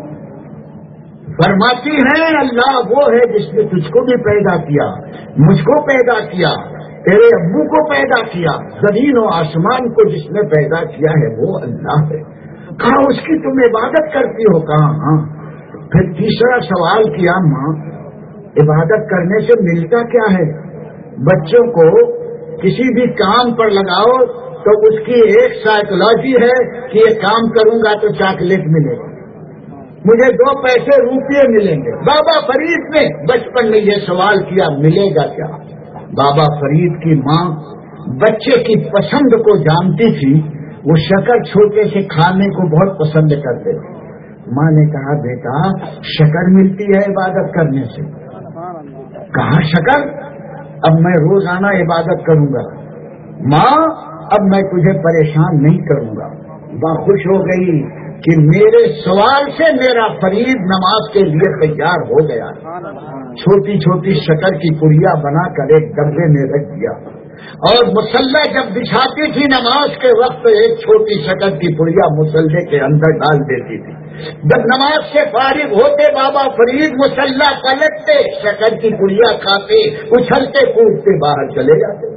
فرماتی ہیں، اللہ وہ ہے جس نے تجھ کو بھی پیدا کیا، مجھ کو پیدا کیا، تیرے ابو کو پیدا کیا، زمین و آسمان کو جس نے پیدا کیا ہے وہ اللہ ہے. کہا اس کی تم عبادت کرتی ہو؟ کہا ہاں. پھر تیسرا سوال کیا، ماں عبادت کرنے سے ملتا کیا ہے؟ بچوں کو کسی بھی کام پر لگاؤ تو اس کی ایک سائیکولوجی ہے کہ یہ کام کروں گا تو چاکلیٹ ملے گا، مجھے دو پیسے روپیے ملیں گے. بابا فرید نے بچپن میں یہ سوال کیا، ملے گا کیا؟ بابا فرید کی ماں بچے کی پسند کو جانتی تھی. وہ شکر چھوٹے سے کھانے کو بہت پسند کرتے تھے. ماں نے کہا، بیٹا شکر ملتی ہے عبادت کرنے سے؟ کہا شکر؟ اب میں روزانہ عبادت کروں گا. ماں اب میں تجھے پریشان نہیں کروں گا. ماں خوش ہو گئی کہ میرے سوال سے میرا فرید نماز کے لیے تیار ہو گیا. چھوٹی چھوٹی شکر کی پڑیا بنا کر ایک ڈبے میں رکھ دیا اور مصلی جب بچھاتی تھی نماز کے وقت ایک چھوٹی شکر کی پڑیا مصلی کے اندر ڈال دیتی تھی. جب نماز سے فارغ ہوتے بابا فرید مصلی پلٹتے، شکر کی پڑیا کھاتے، اچھلتے کودتے باہر چلے جاتے.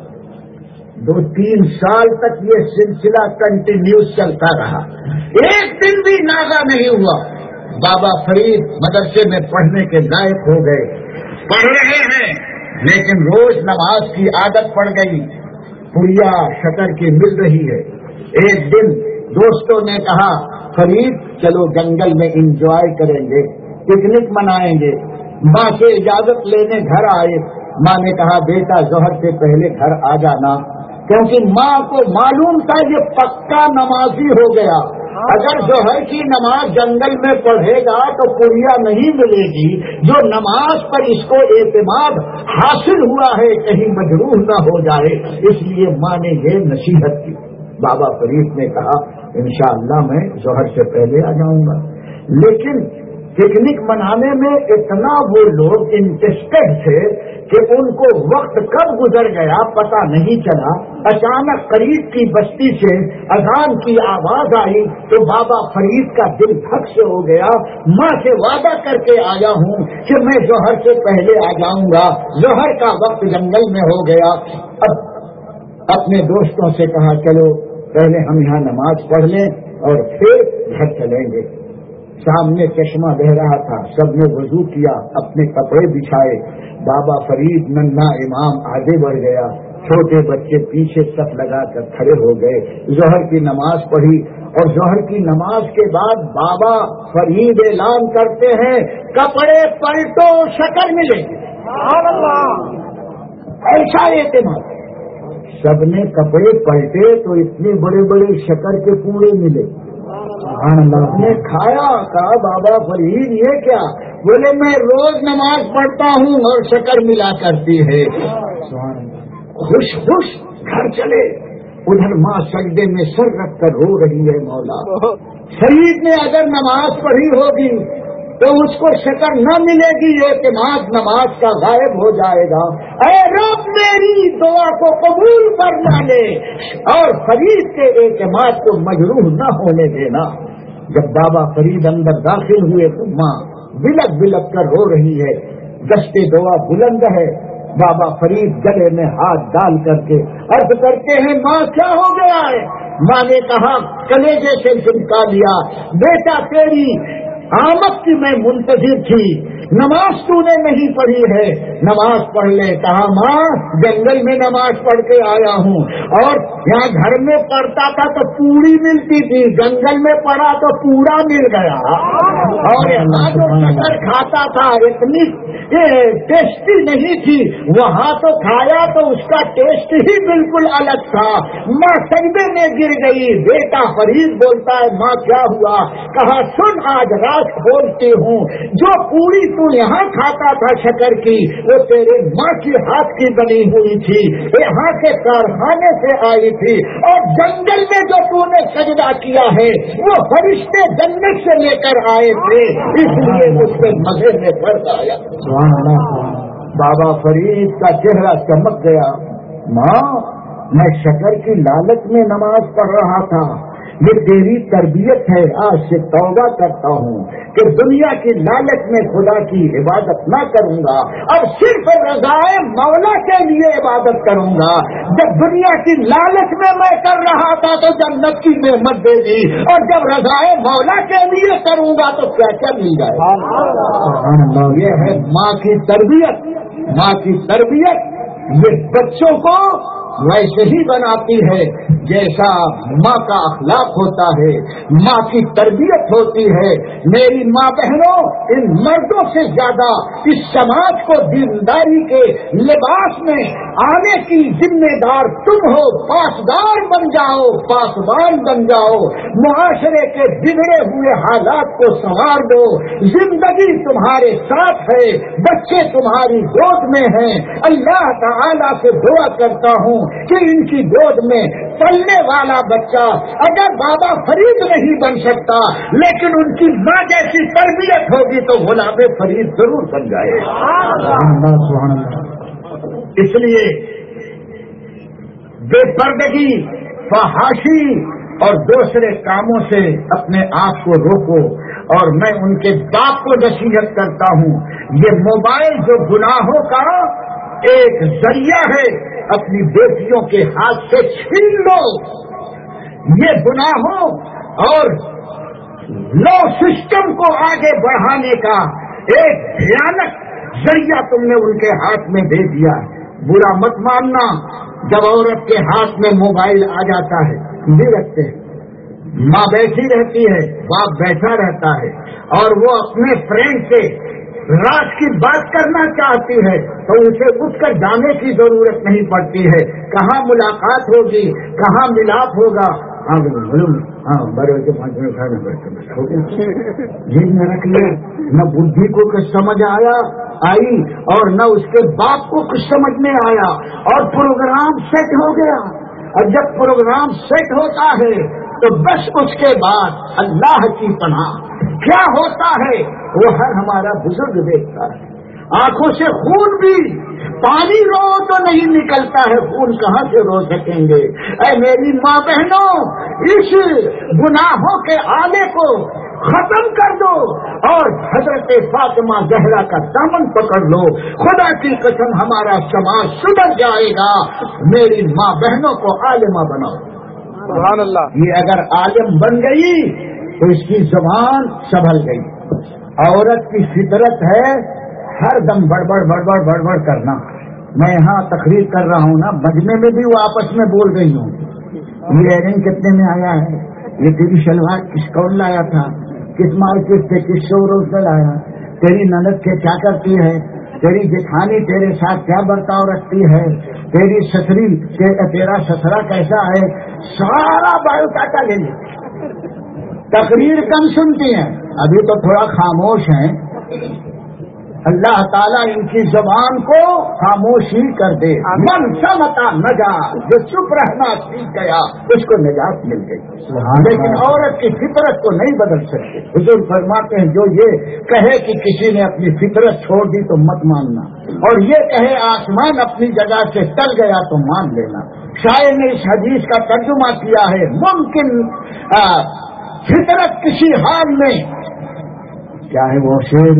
دو تین سال تک یہ سلسلہ کنٹینیوس چلتا رہا. ایک دن بھی ناغہ نہیں ہوا. بابا فرید مدرسے میں پڑھنے کے لائق ہو گئے، پڑھ رہے ہیں لیکن روز نماز کی عادت پڑ گئی. پڑیا شکر کی مل رہی ہے. ایک دن دوستوں نے کہا، فرید چلو جنگل میں انجوائے کریں گے، پکنک منائیں گے. ماں سے اجازت لینے گھر آئے. ماں نے کہا، بیٹا ظہر سے پہلے گھر آ جانا، کیونکہ ماں کو معلوم تھا یہ پکا نمازی ہو گیا. اگر ظہر کی نماز جنگل میں پڑھے گا تو پڑیا نہیں ملے گی. جو نماز پر اس کو اعتماد حاصل ہوا ہے کہیں مجروح نہ ہو جائے، اس لیے ماں نے یہ نصیحت کی. بابا فرید نے کہا، انشاءاللہ میں ظہر سے پہلے آ جاؤں گا. لیکن پکنک منانے میں اتنا وہ لوگ انٹرسٹڈ تھے کہ ان کو وقت کب گزر گیا پتہ نہیں چلا. اچانک قریب کی بستی سے اذان کی آواز آئی تو بابا فرید کا دل دھک سے ہو گیا. ماں سے وعدہ کر کے آیا ہوں کہ میں ظہر سے پہلے آ جاؤں گا. ظہر کا وقت جنگل میں ہو گیا. اب اپنے دوستوں سے کہا، چلو پہلے ہم یہاں نماز پڑھ لیں اور پھر گھر چلیں گے. سامنے چشمہ بہ رہا تھا. سب نے وضو کیا، اپنے کپڑے بچھائے. بابا فرید ننھا امام آگے بڑھ گیا. چھوٹے بچے پیچھے صف لگا کر کھڑے ہو گئے، ظہر کی نماز پڑھی، اور ظہر کی نماز کے بعد بابا فرید اعلان کرتے ہیں کپڑے پلٹو شکر ملے گی۔ ایسا اعتماد، سب نے کپڑے پلٹے تو اتنے بڑے بڑے شکر کے پوڑے ملے۔ ہم نے کھایا، کہا بابا فرید یہ کیا؟ بولے میں روز نماز پڑھتا ہوں اور شکر ملا کرتی ہے۔ خوش خوش گھر چلے، ادھر ماں سجدے میں سر رکھ کر رو رہی ہے، مولا فرید نے اگر نماز پڑھی ہوگی تو اس کو شکر نہ ملے گی، اعتماد نماز کا غائب ہو جائے گا۔ اے رب میری دعا کو قبول فرما لے اور فرید کے اعتماد کو مجروح نہ ہونے دینا۔ جب بابا فرید اندر داخل ہوئے تو ماں بلک بلک کر رو رہی ہے، دست دعا بلند ہے۔ بابا فرید گلے میں ہاتھ ڈال کر کے عرض کرتے ہیں ماں کیا ہو گیا ہے؟ ماں نے کہا کلیجے سے چمکا لیا، بیٹا تیری آمد کی میں منتظر تھی، نماز تو نے نہیں پڑھی ہے، نماز پڑھ لے۔ کہا ماں جنگل میں نماز پڑھ کے آیا ہوں اور یہاں گھر میں پڑھتا تھا تو پوڑی ملتی تھی، جنگل میں پڑھا تو پوڑا مل گیا، اور یہاں جو شکر کھاتا تھا اتنی ٹیسٹی نہیں تھی، وہاں تو کھایا تو اس کا ٹیسٹ ہی بالکل الگ تھا۔ ماں سجدے میں گر گئی۔ بیٹا فرید بولتا ہے ماں کیا ہوا؟ کہا سن آج رات بولتی ہوں، جو پوری تو یہاں کھاتا تھا شکر کی وہ تیرے ماں کی ہاتھ کی بنی ہوئی تھی، یہاں کے کارخانے سے آئی تھی، اور جنگل میں جو تو نے سجدہ کیا ہے وہ فرشتے جنت سے لے کر آئے تھے، اس لیے مجھ سے مزے میں فرق آیا۔ بابا فرید کا چہرہ چمک گیا۔ ماں میں شکر کی لالچ میں نماز پڑھ رہا تھا، یہ تیری تربیت ہے، آج سے توبہ کرتا ہوں کہ دنیا کی لالچ میں خدا کی عبادت نہ کروں گا، اور صرف رضائے مولا کے لیے عبادت کروں گا۔ جب دنیا کی لالچ میں میں کر رہا تھا تو جنت کی نعمت دے دی، اور جب رضائے مولا کے لیے کروں گا تو کیا کیا مل جائے گا۔ یہ ہے ماں کی تربیت۔ ماں کی تربیت یہ بچوں کو ویسے ہی بناتی ہے جیسا ماں کا اخلاق ہوتا ہے، ماں کی تربیت ہوتی ہے۔ میری ماں بہنوں، ان مردوں سے زیادہ اس سماج کو دینداری کے لباس میں آنے کی ذمہ دار تم ہو۔ پاسدار بن جاؤ، پاسبان بن جاؤ، معاشرے کے بگڑے ہوئے حالات کو سنوار دو۔ زندگی تمہارے ساتھ ہے، بچے تمہاری گود میں ہیں۔ اللہ تعالیٰ سے دعا کرتا ہوں کہ ان کی گود میں پلنے والا بچہ اگر بابا فرید نہیں بن سکتا لیکن ان کی ماں جیسی تربیت ہوگی تو غلام فرید ضرور بن جائے۔ اس لیے بے پردگی، فحاشی اور دوسرے کاموں سے اپنے آپ کو روکو۔ اور میں ان کے باپ کو نصیحت کرتا ہوں، یہ موبائل جو گناہوں کا ایک ذریعہ ہے، اپنی بیٹیوں کے ہاتھ سے چھین لو۔ یہ گناہوں اور لو سسٹم کو آگے بڑھانے کا ایک بھیانک ذریعہ تم نے ان کے ہاتھ میں دے دیا۔ برا مت ماننا، جب عورت کے ہاتھ میں موبائل آ جاتا ہے بھی رکھتے ہیں، ماں بیٹھی رہتی ہے، باپ بیٹھا رہتا ہے، اور وہ اپنے فرینڈ سے رات کی بات کرنا چاہتی ہے تو اسے اٹھ کر جانے کی ضرورت نہیں پڑتی ہے۔ کہاں ملاقات ہوگی، کہاں ملاپ ہوگا، ہاں ہاں بڑے کے پانچ منٹ کھانا پڑتا ہو گیا، جیب میں رکھ لیا۔ نہ بدھی کو کچھ سمجھ آیا آئی اور نہ اس کے باپ کو کچھ سمجھ میں آیا، اور پروگرام سیٹ ہو گیا۔ اور جب پروگرام سیٹ ہوتا ہے تو بس اس کے بعد اللہ کی پناہ کیا ہوتا ہے وہ ہر ہمارا بزرگ دیکھتا ہے۔ آنکھوں سے خون بھی، پانی رو تو نہیں نکلتا ہے، خون کہاں سے رو سکیں گے؟ اے میری ماں بہنوں، اس گناہوں کے آلے کو ختم کر دو اور حضرت فاطمہ زہرا کا دامن پکڑ لو۔ خدا کی قسم ہمارا سماج سدھر جائے گا۔ میری ماں بہنوں کو عالمہ بناؤ۔ سبحان اللہ۔ یہ اگر عالم بن گئی تو اس کی زبان سنبھل گئی۔ عورت کی فطرت ہے ہر دم بڑبڑ بڑبڑ بڑبڑ کرنا، میں یہاں تقریر کر رہا ہوں نا، بجنے میں بھی وہ آپس میں بول رہی ہوں، یہ ایئرنگ کتنے میں آیا ہے، یہ تیری شلوار کس کون لایا تھا، کس مارکیٹ سے کس شو روم سے لایا، تیری نند کے کیا کرتی ہے، تیری جیٹھانی تیرے ساتھ کیا برتاؤ رکھتی ہے، تیری سسری تیرا سسرا کیسا ہے، سارا بایو ڈاٹا لے لے۔ تقریر کم سنتی ہیں، ابھی تو تھوڑا خاموش ہیں، اللہ تعالیٰ ان کی زبان کو خاموشی کر دے۔ من سمتا نجا، جو چپ رہنا سیکھ گیا اس کو نجات مل گئی، لیکن عورت کی فطرت کو نہیں بدل سکتے۔ حضور فرماتے ہیں جو یہ کہے کہ کسی نے اپنی فطرت چھوڑ دی تو مت ماننا، اور یہ کہے آسمان اپنی جگہ سے ٹل گیا تو مان لینا۔ شاعر نے اس حدیث کا ترجمہ کیا ہے، ممکن آ, فطرت کسی حال میں، کیا ہے وہ شعر،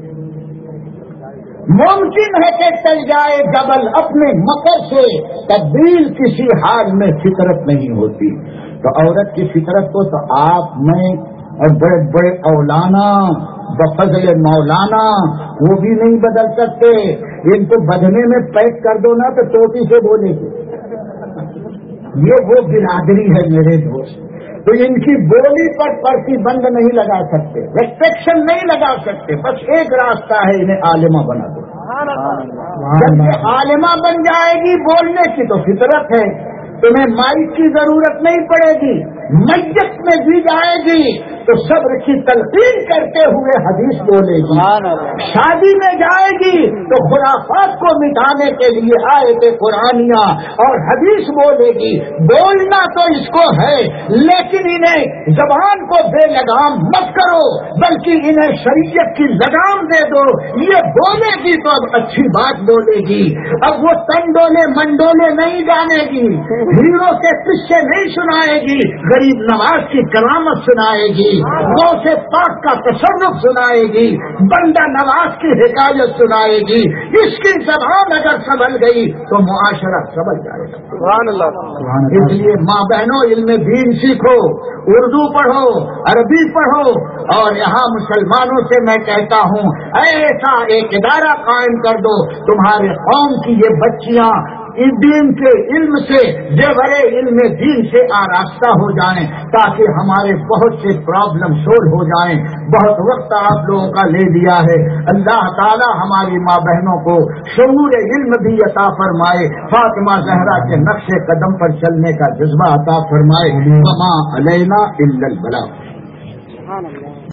ممکن ہے کہ چل جائے جبل اپنے مکر سے، تبدیل کسی حال میں فطرت نہیں ہوتی۔ تو عورت کی فطرت کو تو آپ میں اور بڑے بڑے اولانا بفضل مولانا وہ بھی نہیں بدل سکتے۔ ان کو بدنے میں پیک کر دو نا تو ٹوپی سے بولے گے، یہ وہ برادری ہے میرے دوست، تو ان کی بولی پر پرتی بند نہیں لگا سکتے، ریسٹرکشن نہیں لگا سکتے، بس ایک راستہ ہے، انہیں عالمہ بنا دو۔ جب یہ عالمہ بن جائے گی بولنے کی تو فطرت ہے، تمہیں مائک کی ضرورت نہیں پڑے گی، میت میں بھی جائے گی تو صبر کی تلقین کرتے ہوئے حدیث بولے گی، شادی میں جائے گی تو خرافات کو مٹانے کے لیے آیت قرآنیہ اور حدیث بولے گی۔ بولنا تو اس کو ہے، لیکن انہیں زبان کو بے لگام مت کرو، بلکہ انہیں شریعت کی لگام دے دو، یہ بولے گی تو اب اچھی بات بولے گی، اب وہ تنڈولے منڈولے نہیں جانے گی، ہیرو کے قصے نہیں سنائے گی، غریب نواز کی کرامت سنائے گی، غوث پاک کا تصرف سنائے گی، بندہ نواز کی حکایت سنائے گی۔ اس کی زبان اگر سنبھل گئی تو معاشرہ سنبھل جائے گا۔ سبحان اللہ۔ اس لیے ماں بہنوں علم دین سیکھو، اردو پڑھو، عربی پڑھو، اور یہاں مسلمانوں سے میں کہتا ہوں ایسا ایک ادارہ قائم کر دو تمہارے قوم کی یہ بچیاں دین کے علم سے، زیور علم دین سے آراستہ ہو جائیں، تاکہ ہمارے بہت سے پرابلم سولو ہو جائیں۔ بہت وقت آپ لوگوں کا لے لیا ہے، اللہ تعالی ہماری ماں بہنوں کو شعور علم بھی عطا فرمائے، فاطمہ زہرا کے نقش قدم پر چلنے کا جذبہ عطا فرمائے۔ وما علینا الا البلاغ۔